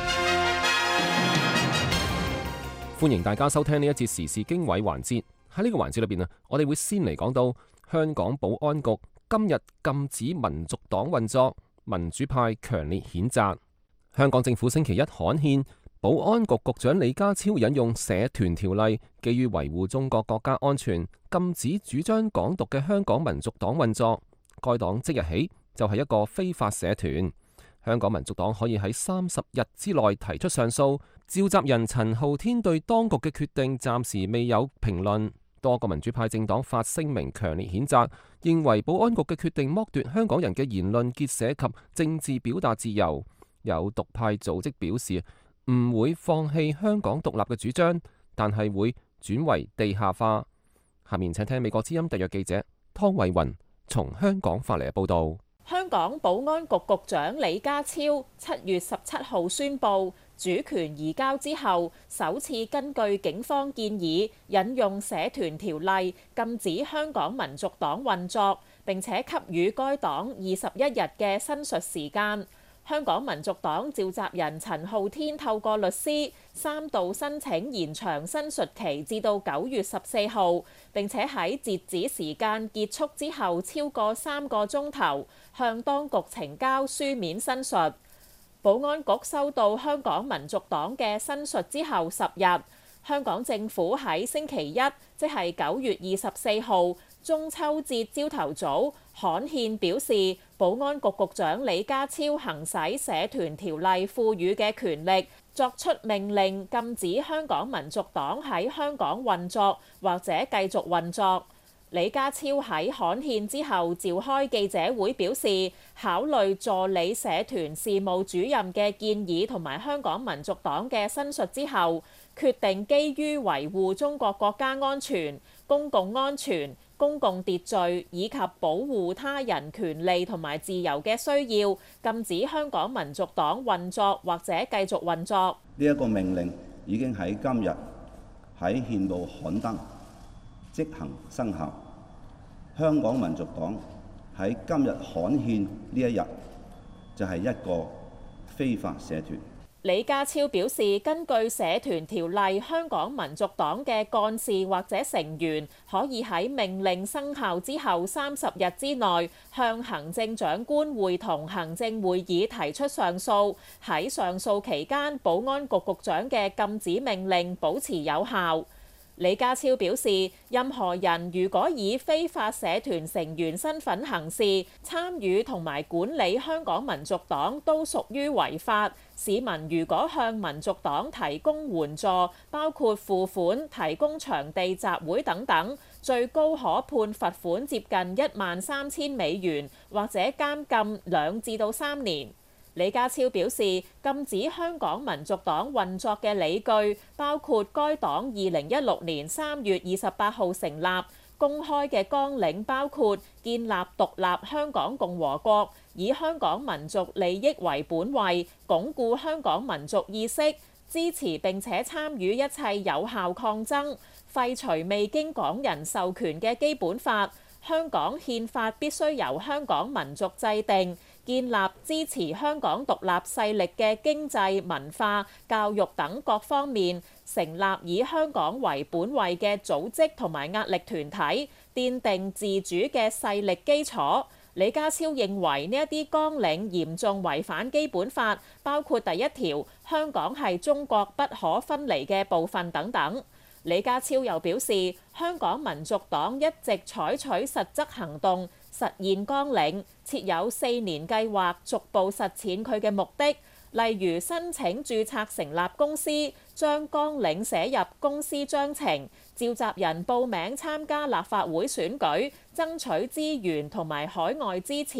歡迎大家收聽呢一節時事經緯環節。喺呢個環節裏邊啊，我哋會先嚟講到香港保安局今日禁止民族黨運作，民主派強烈譴責。香港政府星期一刊憲，保安局局長李家超引用社團條例，基於維護中國國家安全，禁止主張港獨嘅香港民族黨運作。該黨即日起就係一個非法社團。香港民族黨可以喺30日之內提出上訴。召集人陳浩天對當局嘅決定暫時未有評論。多個民主派政黨發聲明強烈譴責，認為保安局嘅決定剝奪香港人嘅言論、結社及政治表達自由。有獨派組織表示唔會放棄香港獨立嘅主張，但係會轉為地下化。下面請聽美國之音特約記者湯慧雲從香港發嚟嘅報導。 香港保安局局長李家超7月17號宣布主權移交之後，首次根據警方建議引用社團條例禁止香港民族黨運作，並且給予該黨21日嘅申述時間。香港民族黨召集人陳浩天透過律師3度申請延長申述期至到9月14號，並且喺截止時間結束之後超過3個鐘頭向當局呈交書面申述。保安局收到香港民族黨嘅申述之後10日，香港政府喺星期一，即係9月24號中秋節朝頭早刊憲表示，保安局局長李家超行使社團條例賦予嘅權力，作出命令禁止香港民族黨喺香港運作或者繼續運作。李家超喺刊憲之後召開記者會表示，考慮助理社團事務主任嘅建議同埋香港民族黨嘅申述之後，決定基於維護中國國家安全、公共安全、公共秩序以及保護他人權利同埋自由嘅需要，禁止香港民族黨運作或者繼續運作。 呢一個命令已經喺今日喺憲報刊登，即行生效。香港民族黨喺今日刊憲呢一日就係一個非法社團。 李家超表示，根據社團條例，香港民族黨嘅幹事或者成員可以喺命令生效之後30日之內向行政長官會同行政會議提出上訴。喺上訴期間，保安局局長嘅禁止命令保持有效。李家超表示，任何人如果以非法社團成員身份行事、參與同埋管理香港民族黨都屬於違法。市民如果向民族黨提供援助，包括付款、提供場地集會等等，最高可判罰款接近13000美元，或者監禁2至到3年。李家超表示，禁止香港民族黨運作嘅理據包括該黨2016年3月28號成立，公開嘅綱領包括建立獨立香港共和國，以香港民族利益為本位，鞏固香港民族意識，支持並且參與一切有效抗爭，廢除未經港人授權嘅基本法。香港憲法必須由香港民族制定，建立支持香港獨立勢力嘅經濟、文化、教育等各方面，成立以香港為本位嘅組織同埋壓力團體，奠定自主嘅勢力基礎。李家超認為呢一啲綱領嚴重違反基本法，包括第1條香港係中國不可分離嘅部分等等。李家超又表示，香港民族黨一直採取實質行動實現綱領，設有4年計劃，逐步實踐佢嘅目的。例如申請註冊成立公司，將綱領寫入公司章程，召集人報名參加立法會選舉，爭取資源同埋海外支持，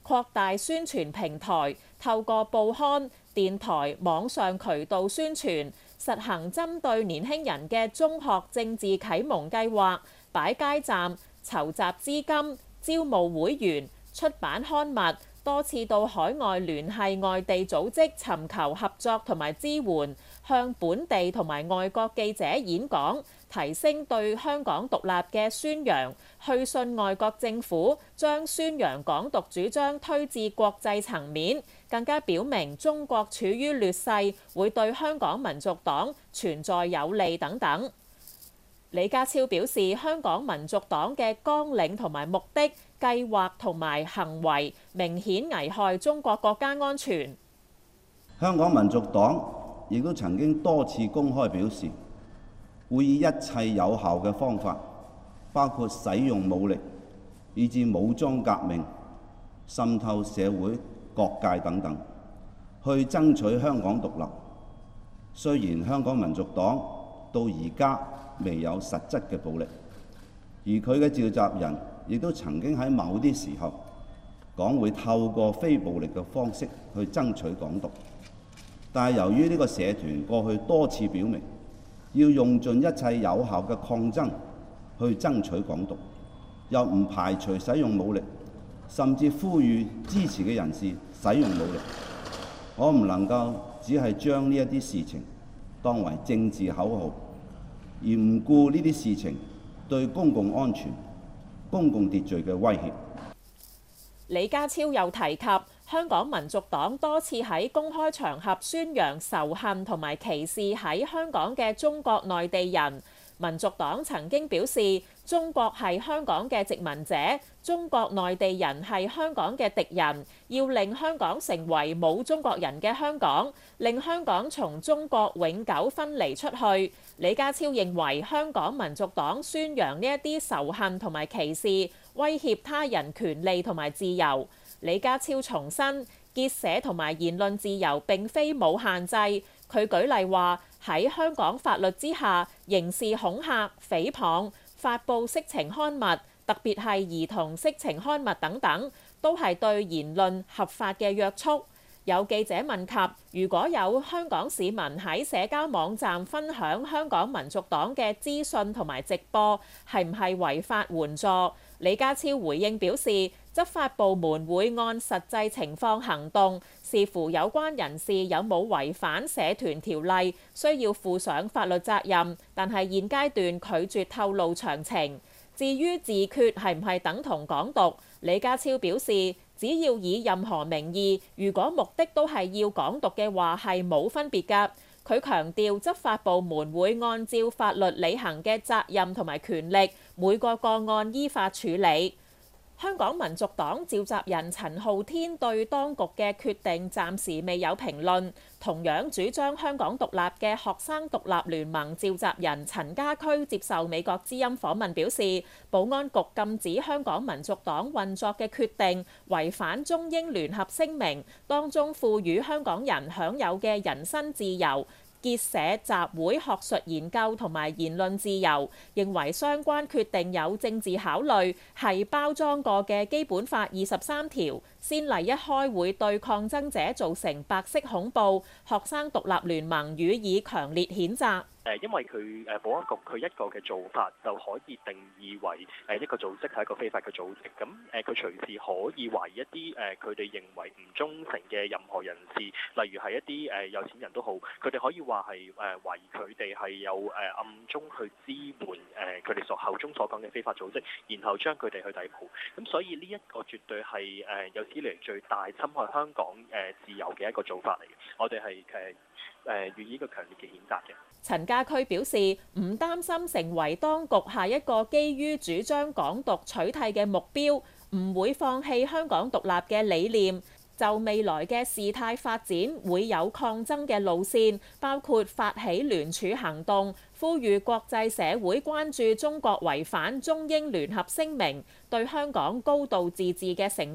擴大宣傳平台，透過報刊、電台、網上渠道宣傳，實行針對年輕人嘅中學政治啟蒙計劃，擺街站、籌集資金、招募會員、出版刊物，多次到海外聯繫外地組織尋求合作同埋支援，向本地同埋外國記者演講，提升對香港獨立嘅宣揚，去信外國政府，將宣揚港獨主張推至國際層面，更加表明中國處於劣勢，會對香港民族黨存在有利等等。李家超表示，香港民族黨嘅綱領同埋目的、計劃同埋行為明顯危害中國國家安全。 香港民族黨亦都曾經多次公開表示，會以一切有效嘅方法，包括使用武力，以至武裝革命、滲透社會各界等等，去爭取香港獨立。雖然香港民族黨到而家未有實質嘅暴力，而佢嘅召集人亦都曾經喺某啲時候講會透過非暴力嘅方式去爭取港獨，但係由於呢個社團過去多次表明要用盡一切有效嘅抗爭去爭取港獨，又唔排除使用武力，甚至呼籲支持嘅人士使用武力，我唔能夠只係將呢一啲事情當為政治口號，而唔顧呢啲事情對公共安全、公共秩序嘅威脅。 李家超又提及，香港民族黨多次喺公開場合宣揚仇恨同埋歧視喺香港嘅中國內地人。民族黨曾經表示，中國係香港嘅殖民者，中國內地人係香港嘅敵人，要令香港成為冇中國人嘅香港，令香港從中國永久分離出去。李家超認為香港民族黨宣揚呢一啲仇恨同埋歧視，威脅他人權利同埋自由。李家超重申，結社同埋言論自由並非冇限制。佢舉例話，喺香港法律之下，刑事恐嚇、誹謗、發布色情刊物，特別係兒童色情刊物等等，都係對言論合法嘅約束。有記者問及，如果有香港市民喺社交網站分享香港民族黨嘅資訊同埋直播，係唔係違法援助？李家超回應表示，執法部門會按實際情況行動，視乎有關人士有冇違反社團條例，需要負上法律責任，但係現階段拒絕透露詳情。至於自決係唔係等同港獨？李家超表示，只要以任何名義，如果目的都係要港獨嘅話，係冇分別㗎。佢強調，執法部門會按照法律履行嘅責任同埋權力，每個個案依法處理。香港民族黨召集人陳浩天對當局嘅決定暫時未有評論。同樣主張香港獨立嘅學生獨立聯盟召集人陳家駒接受美國之音訪問表示，保安局禁止香港民族黨運作嘅決定違反中英聯合聲明當中賦予香港人享有嘅人身自由、結社、集會、學術研究同埋言論自由，認為相關決定有政治考慮，係包裝過嘅基本法23條。先例一開會對抗爭者造成白色恐怖，學生獨立聯盟予以強烈譴責。 因為佢保安局佢一個嘅做法就可以定義為一個組織係一個非法嘅組織，咁佢隨時可以懷疑一啲佢哋認為唔忠誠嘅任何人士，例如係一啲有錢人都好，佢哋可以話係懷疑佢哋係有暗中去支援佢哋口中所講嘅非法組織，然後將佢哋去逮捕。咁所以呢一個絕對係有史以嚟最大侵害香港自由嘅一個做法嚟嘅，我哋係予以一個強烈嘅譴責嘅。 陳家駒表示唔擔心成為當局下一個基於主張港獨取締嘅目標，唔會放棄香港獨立嘅理念。就未來嘅事態發展，會有抗爭嘅路線，包括發起聯署行動，呼籲國際社會關注中國違反中英聯合聲明對香港高度自治嘅承諾。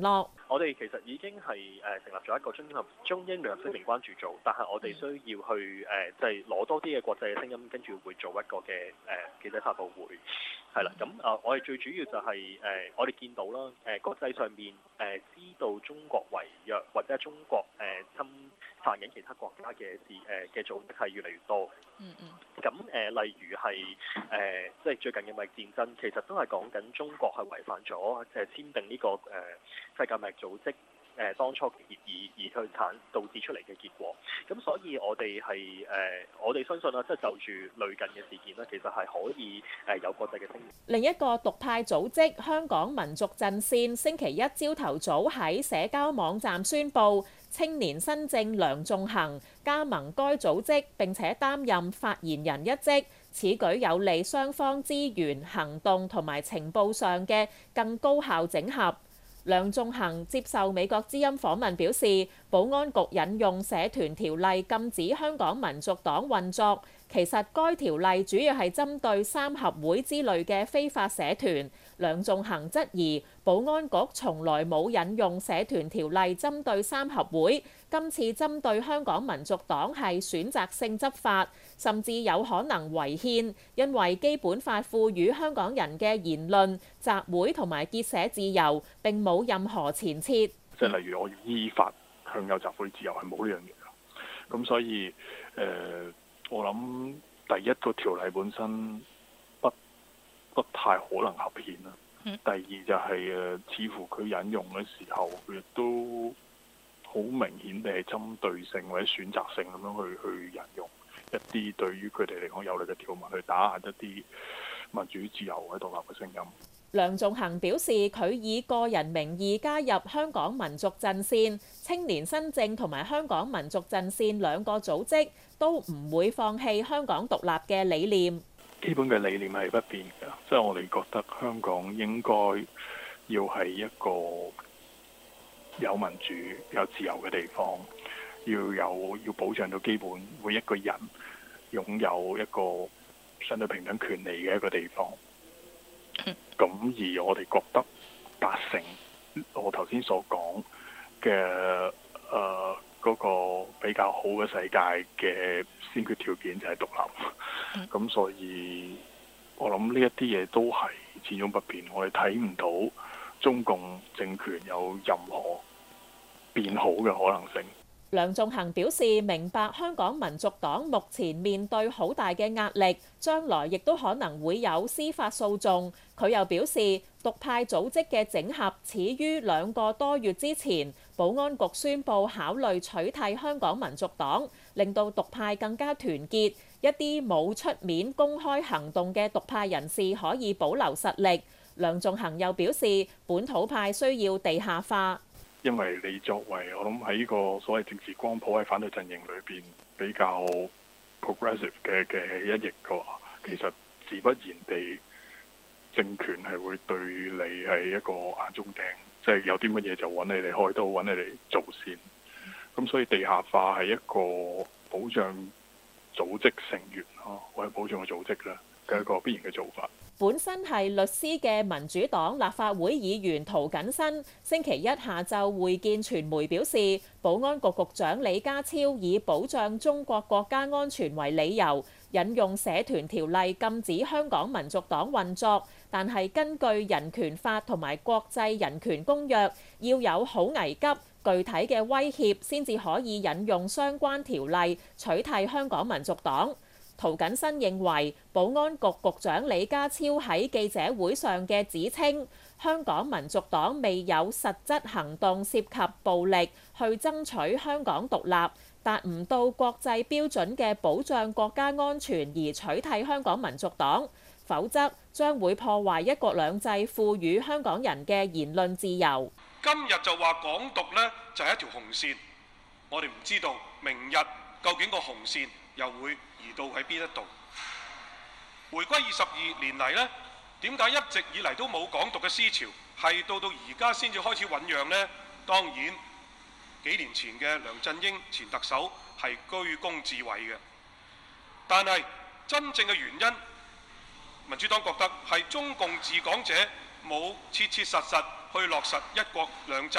我哋其實已經係成立咗一個中英聯合聲明關注組，但係我哋需要去即係攞多啲嘅國際嘅聲音，跟住會做一個嘅記者發佈會，係啦。咁我哋最主要就係我哋見到啦，國際上面知道中國違約或者係中國侵犯緊其他國家嘅嘅組織係越嚟越多。咁例如係即係最近嘅貿易戰爭，其實都係講緊中國係違反咗簽訂呢個世界貿易組織當初嘅協議而去導致出嚟嘅結果。咁所以我哋係我哋相信啦，即係就住類近嘅事件咧，其實係可以有國際嘅聲音。 另一個獨派組織香港民族陣線星期一朝頭早喺社交網站宣布，青年新政梁頌恆加盟該組織並且擔任發言人一職，此舉有利雙方資源、行動同埋情報上嘅更高效整合。梁頌恆接受美國之音訪問表示，保安局引用社團條例禁止香港民族黨運作，其實該條例主要係針對三合會之類嘅非法社團。梁頌恆質疑保安局從來冇引用社團條例針對三合會，今次針對香港民族黨係選擇性執法，甚至有可能違憲，因為基本法賦予香港人嘅言論、集會同埋結社自由並冇任何前設。 即係例如我要依法享有集會自由係冇呢樣嘢，咁所以我諗第一個條例本身不太可能合憲啦。第二就係似乎佢引用嘅時候，佢亦都好明顯地係針對性或者選擇性咁樣去引用一啲對於佢哋嚟講有利嘅條文，去打壓一啲民主自由或者獨立嘅聲音。 梁頌恆表示，佢以個人名義加入香港民族陣線、青年新政同埋香港民族陣線兩個組織，都唔會放棄香港獨立嘅理念。 基本嘅理念係不變嘅，即係我哋覺得香港應該要係一個有民主、有自由嘅地方，要保障到基本每一個人擁有一個相對平等權利嘅一個地方。咁而我哋覺得達成我頭先所講嘅嗰個比較好嘅世界嘅先決條件就係獨立。咁所以我諗呢一啲嘢都係始終不變，我哋睇唔到中共政權有任何變好嘅可能性。 梁頌恆表示明白香港民族黨目前面對好大嘅壓力，將來亦都可能會有司法訴訟。佢又表示，獨派組織嘅整合始於2個多月之前，保安局宣布考慮取締香港民族黨，令到獨派更加團結。一啲冇出面公開行動嘅獨派人士可以保留實力。梁頌恆又表示，本土派需要地下化。 因為你作為我諗喺呢個所謂政治光譜喺反對陣營裏邊比較 progressive 嘅一翼嘅話，其實自不然地政權係會對你係一個眼中釘，即係有啲乜嘢就揾你嚟開刀，揾你嚟做先。咁所以地下化係一個保障組織成員或者保障嘅組織啦嘅一個必然嘅做法。 本身係律師嘅民主黨立法會議員涂謹申星期一下晝會見傳媒表示，保安局局長李家超以保障中國國家安全為理由，引用社團條例禁止香港民族黨運作，但係根據人權法同埋國際人權公約，要有好危急、具體嘅威脅先至可以引用相關條例取締香港民族黨。涂謹申認為，保安局局長李家超喺記者會上嘅指稱，香港民族黨未有實質行動涉及暴力去爭取香港獨立，達唔到國際標準嘅保障國家安全而取締香港民族黨，否則將會破壞一國兩制賦予香港人嘅言論自由。 今日就話港獨呢，就係一條紅線，我哋唔知道明日究竟個紅線又會移到喺邊一度？回歸22年嚟呢，點解一直以嚟都冇港獨嘅思潮，係到而家先至開始醖釀呢？當然，幾年前嘅梁振英前特首係居功至偉嘅，但係真正嘅原因，民主黨覺得係中共治港者冇切切實實去落實一國兩制，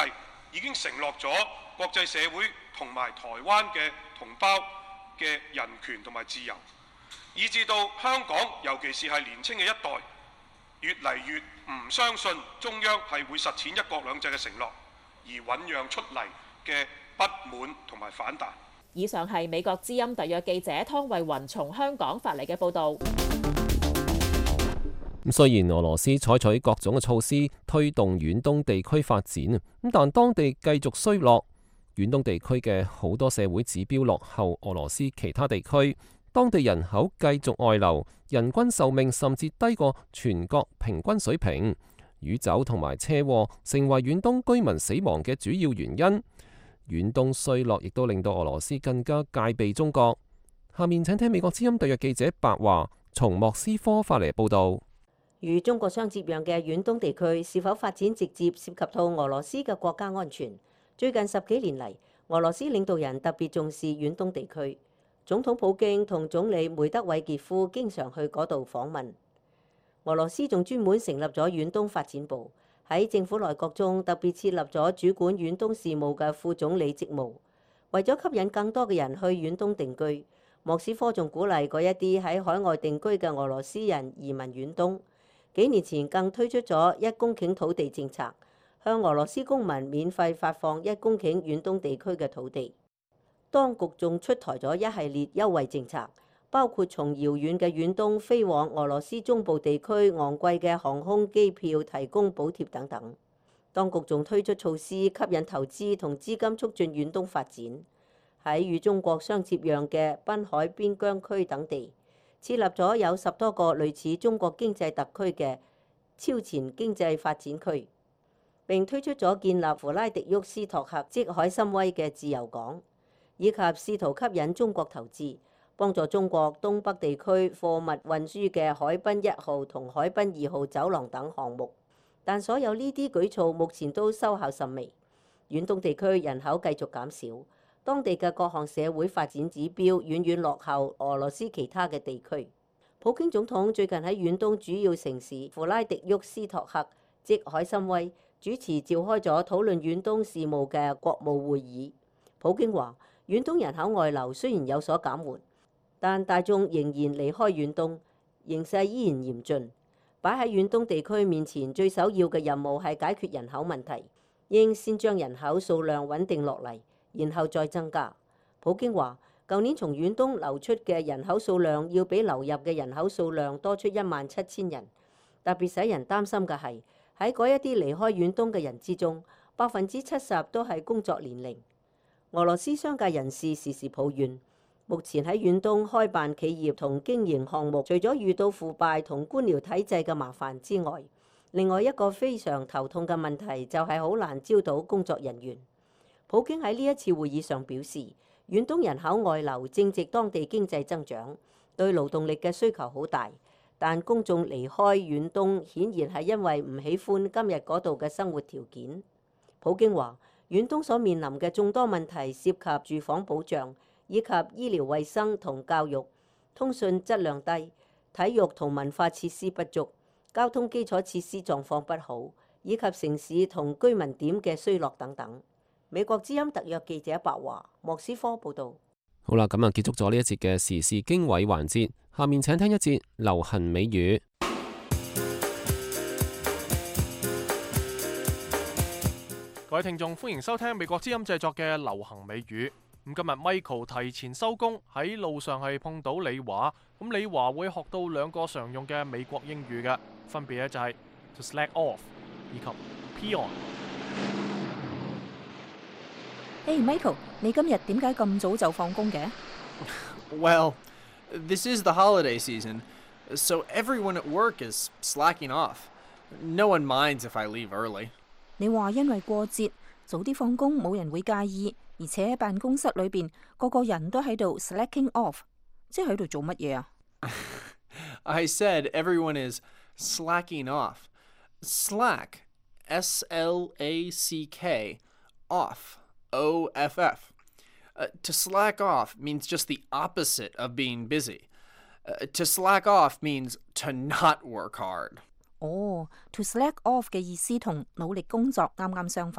已經承諾咗國際社會同埋台灣嘅同胞嘅人權同埋自由，以至到香港尤其是係年輕嘅一代越嚟越唔相信中央係會實踐一國兩制嘅承諾，而醖釀出嚟嘅不滿同埋反彈。 以上係美國之音特約記者湯慧雲從香港發嚟嘅報導。 雖然俄羅斯採取各種嘅措施推動遠東地區發展，但當地繼續衰落，遠東地區嘅好多社會指標落後俄羅斯其他地區，當地人口繼續外流，人均壽命甚至低過全國平均水平，酗酒同埋車禍成為遠東居民死亡嘅主要原因。遠東衰落亦都令到俄羅斯更加戒備中國。下面請聽美國之音特約記者白華從莫斯科發嚟報導。 與中國相接壤嘅遠東地區是否發展直接涉及到俄羅斯嘅國家安全？最近10幾年嚟，俄羅斯領導人特別重視遠東地區。總統普京同總理梅德韋傑夫經常去嗰度訪問。俄羅斯仲專門成立咗遠東發展部，喺政府內閣中特別設立咗主管遠東事務嘅副總理職務。為咗吸引更多嘅人去遠東定居，莫斯科仲鼓勵嗰一啲喺海外定居嘅俄羅斯人移民遠東。幾年前更推出咗1公頃土地政策，向俄羅斯公民免費發放1公頃遠東地區嘅土地。當局仲出台咗一系列優惠政策，包括從遙遠嘅遠東飛往俄羅斯中部地區昂貴嘅航空機票提供補貼等等。當局仲推出措施吸引投資同資金，促進遠東發展。喺與中國相接壤嘅濱海邊疆區等地，設立咗有10多個類似中國經濟特區嘅超前經濟發展區，並推出咗建立弗拉迪沃斯托克即海參崴嘅自由港，以及試圖吸引中國投資，幫助中國東北地區貨物運輸嘅海濱1號同海濱2號走廊等項目。但所有呢啲舉措目前都收效甚微，遠東地區人口繼續減少。當地嘅各項社會發展指標遠遠落後俄羅斯其他嘅地區。普京總統最近喺遠東主要城市弗拉迪沃斯托克即海參崴主持召開咗討論遠東事務嘅國務會議。普京話：遠東人口外流雖然有所減緩，但大眾仍然離開遠東，形勢依然嚴峻。擺喺遠東地區面前最首要嘅任務係解決人口問題，應先將人口數量穩定落嚟，然後再增加。普京話：舊年從遠東流出嘅人口數量要比流入嘅人口數量多出17000人。特別使人擔心嘅係喺嗰一啲離開遠東嘅人之中，70%都係工作年齡。俄羅斯商界人士時時抱怨，目前喺遠東開辦企業同經營項目，除咗遇到腐敗同官僚體制嘅麻煩之外，另外一個非常頭痛嘅問題就係好難招到工作人員。普京喺呢一次會議上表示，遠東人口外流正值當地經濟增長，對勞動力嘅需求好大，但公眾離開遠東顯然係因為唔喜歡今日嗰度嘅生活條件。普京話：遠東所面臨嘅眾多問題涉及住房保障，以及醫療衛生同教育、通訊質量低、體育同文化設施不足、交通基礎設施狀況不好，以及城市同居民點嘅衰落等等。美國之音特約記者白華，莫斯科報導。 好啦，咁啊結束咗呢一節嘅時事經緯環節，下面請聽一節流行美語。 各位聽眾，歡迎收聽美國之音製作嘅流行美語。咁今日 Michael 提前收工，喺路上係碰到李華，咁李華會學到2個常用嘅美國英語嘅，分別咧就係 to slack off 以及 pee on。 Hey Michael， 你今日點解咁早就放工嘅？ Well, this is the holiday season, so everyone at work is slacking off. No one minds if I leave early. 你話因為過節，早啲放工冇人會介意，而且辦公室裏邊個個人都喺度 slacking off， 即係喺度做乜嘢啊？ I said everyone is slacking off. Slack, S-L-A-C-K, off, O-F-F. To slack off means just the opposite of being busy. To slack off means to not work hard. 哦，to slack off 嘅意思同努力工作啱啱相反，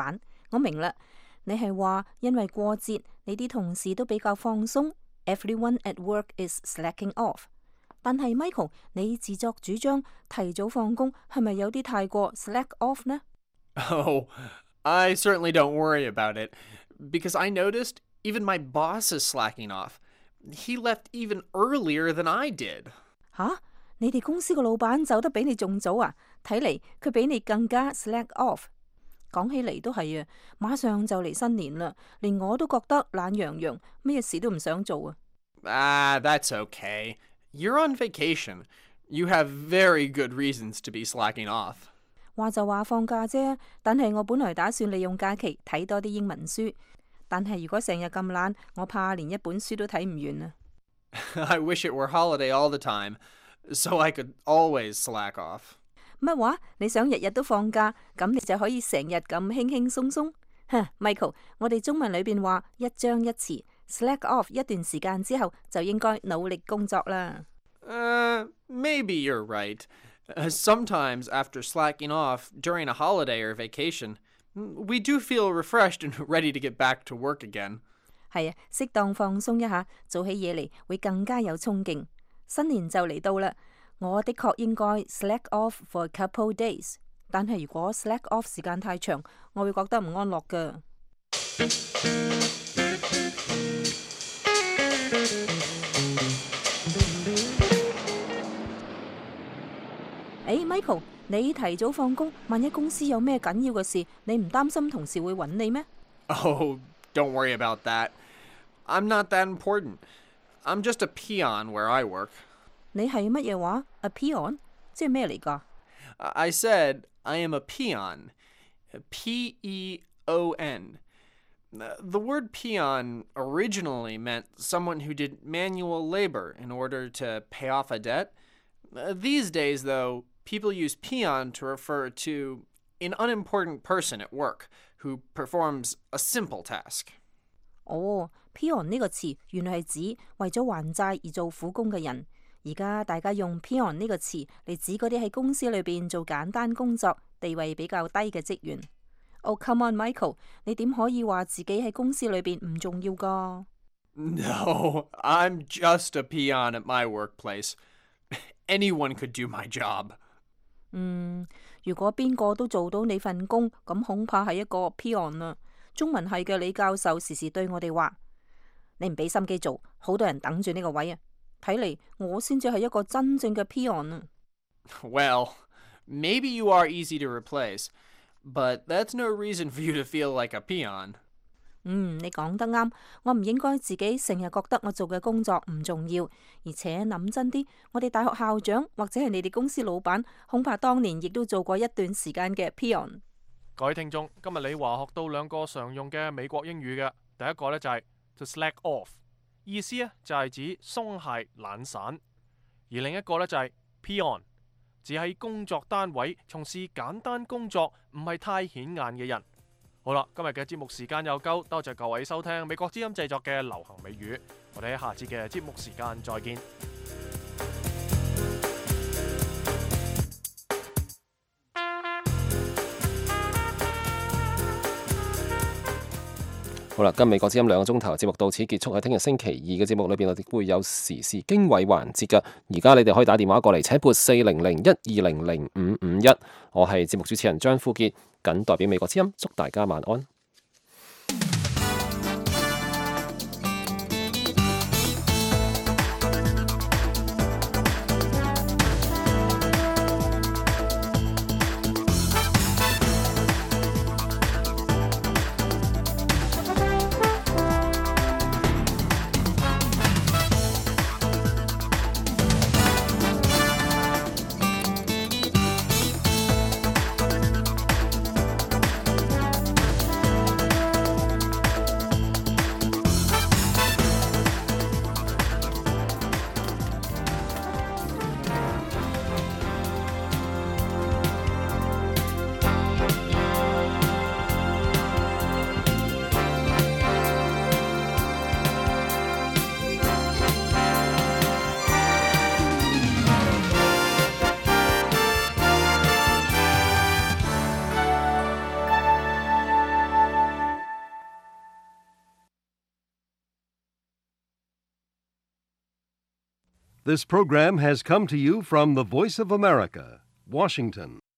我明啦，你係話因為過節，你啲同事都比較放鬆 ，everyone at work is slacking off。但係 Michael， 你自作主張提早放工，係咪有啲太過 slack off 呢？ Oh, I certainly don't worry about it, because I noticed even my boss is slacking off. He left even earlier than I did. 吓？你哋公司個老闆走得比你仲早啊？睇嚟佢比你更加 slack off。講起嚟都係啊，馬上就嚟新年啦，連我都覺得懶洋洋，咩事都唔想做啊。 Ah, that's okay. You're on vacation. You have very good reasons to be slacking off. 話就話放假啫，但係我本來打算利用假期睇多啲英文書，但係如果成日咁懶，我怕連一本書都睇唔完啊。 I wish it were holiday all the time, so I could always slack off. 乜話？你想日日都放假，咁你就可以成日咁輕輕鬆鬆。Michael， 我哋中文裏邊話一張一詞 ，slack off 一段時間之後就應該努力工作啦。 Maybe you're right. Sometimes after slacking off during a holiday or vacation, we do feel refreshed and ready to get back to work again. 係啊，適當放鬆一下，做起嘢嚟會更加有衝勁。新年就嚟到啦，我的確應該 slack off for a couple days。但係如果 slack off 時間太長，我會覺得唔安樂㗎。Michael， 你提早放工，萬一公司有咩緊要嘅事，你唔擔心同事會揾你咩？ Oh, don't worry about that. I'm not that important. I'm just a peon where I work. 你係乜嘢話 ？A peon？ 即係咩嚟㗎？ I said I am a peon. P-E-O-N. The word peon originally meant someone who did manual labor in order to pay off a debt. These days, though, people use peon to refer to an unimportant person at work who performs a simple task. 哦，peon 呢個詞原來係指為咗還債而做苦工嘅人。而家大家用 peon 呢個詞嚟指嗰啲喺公司裏邊做簡單工作、地位比較低嘅職員。Oh, come on, Michael， 你點可以話自己喺公司裏邊唔重要㗎？ No, I'm just a peon at my workplace. Anyone could do my job. 如果邊個都做到你份工，咁恐怕係一個 peon 啦。中文系嘅李教授時時對我哋話：你唔俾心機做，好多人等住呢個位啊！睇嚟我先至係一個真正嘅 peon 啊。 Well, maybe you are easy to replace, but that's no reason for you to feel like a peon. 你講得啱，我唔應該自己成日覺得我做嘅工作唔重要，而且諗真啲，我哋大學校長或者係你哋公司老闆，恐怕當年亦都做過一段時間嘅 peon。 各位聽眾，今日李華學到兩個常用嘅美國英語嘅，第一個呢就係 to slack off， 意思呢就係指鬆懈懶散，而另一個呢就係 peon， 指喺工作單位從事簡單工作唔係太顯眼嘅人。好啦，今日嘅節目時間又夠，多謝各位收聽美國之音製作嘅流行美語，我哋喺下次嘅節目時間再見。 好啦，今美國之音2個鐘頭節目到此結束。喺聽日星期二嘅節目裏邊，我哋會有時事經緯環節㗎。而家你哋可以打電話過嚟，請撥400-120-0551。我係節目主持人張富傑，謹代表美國之音祝大家晚安。 This program has come to you from the Voice of America, Washington.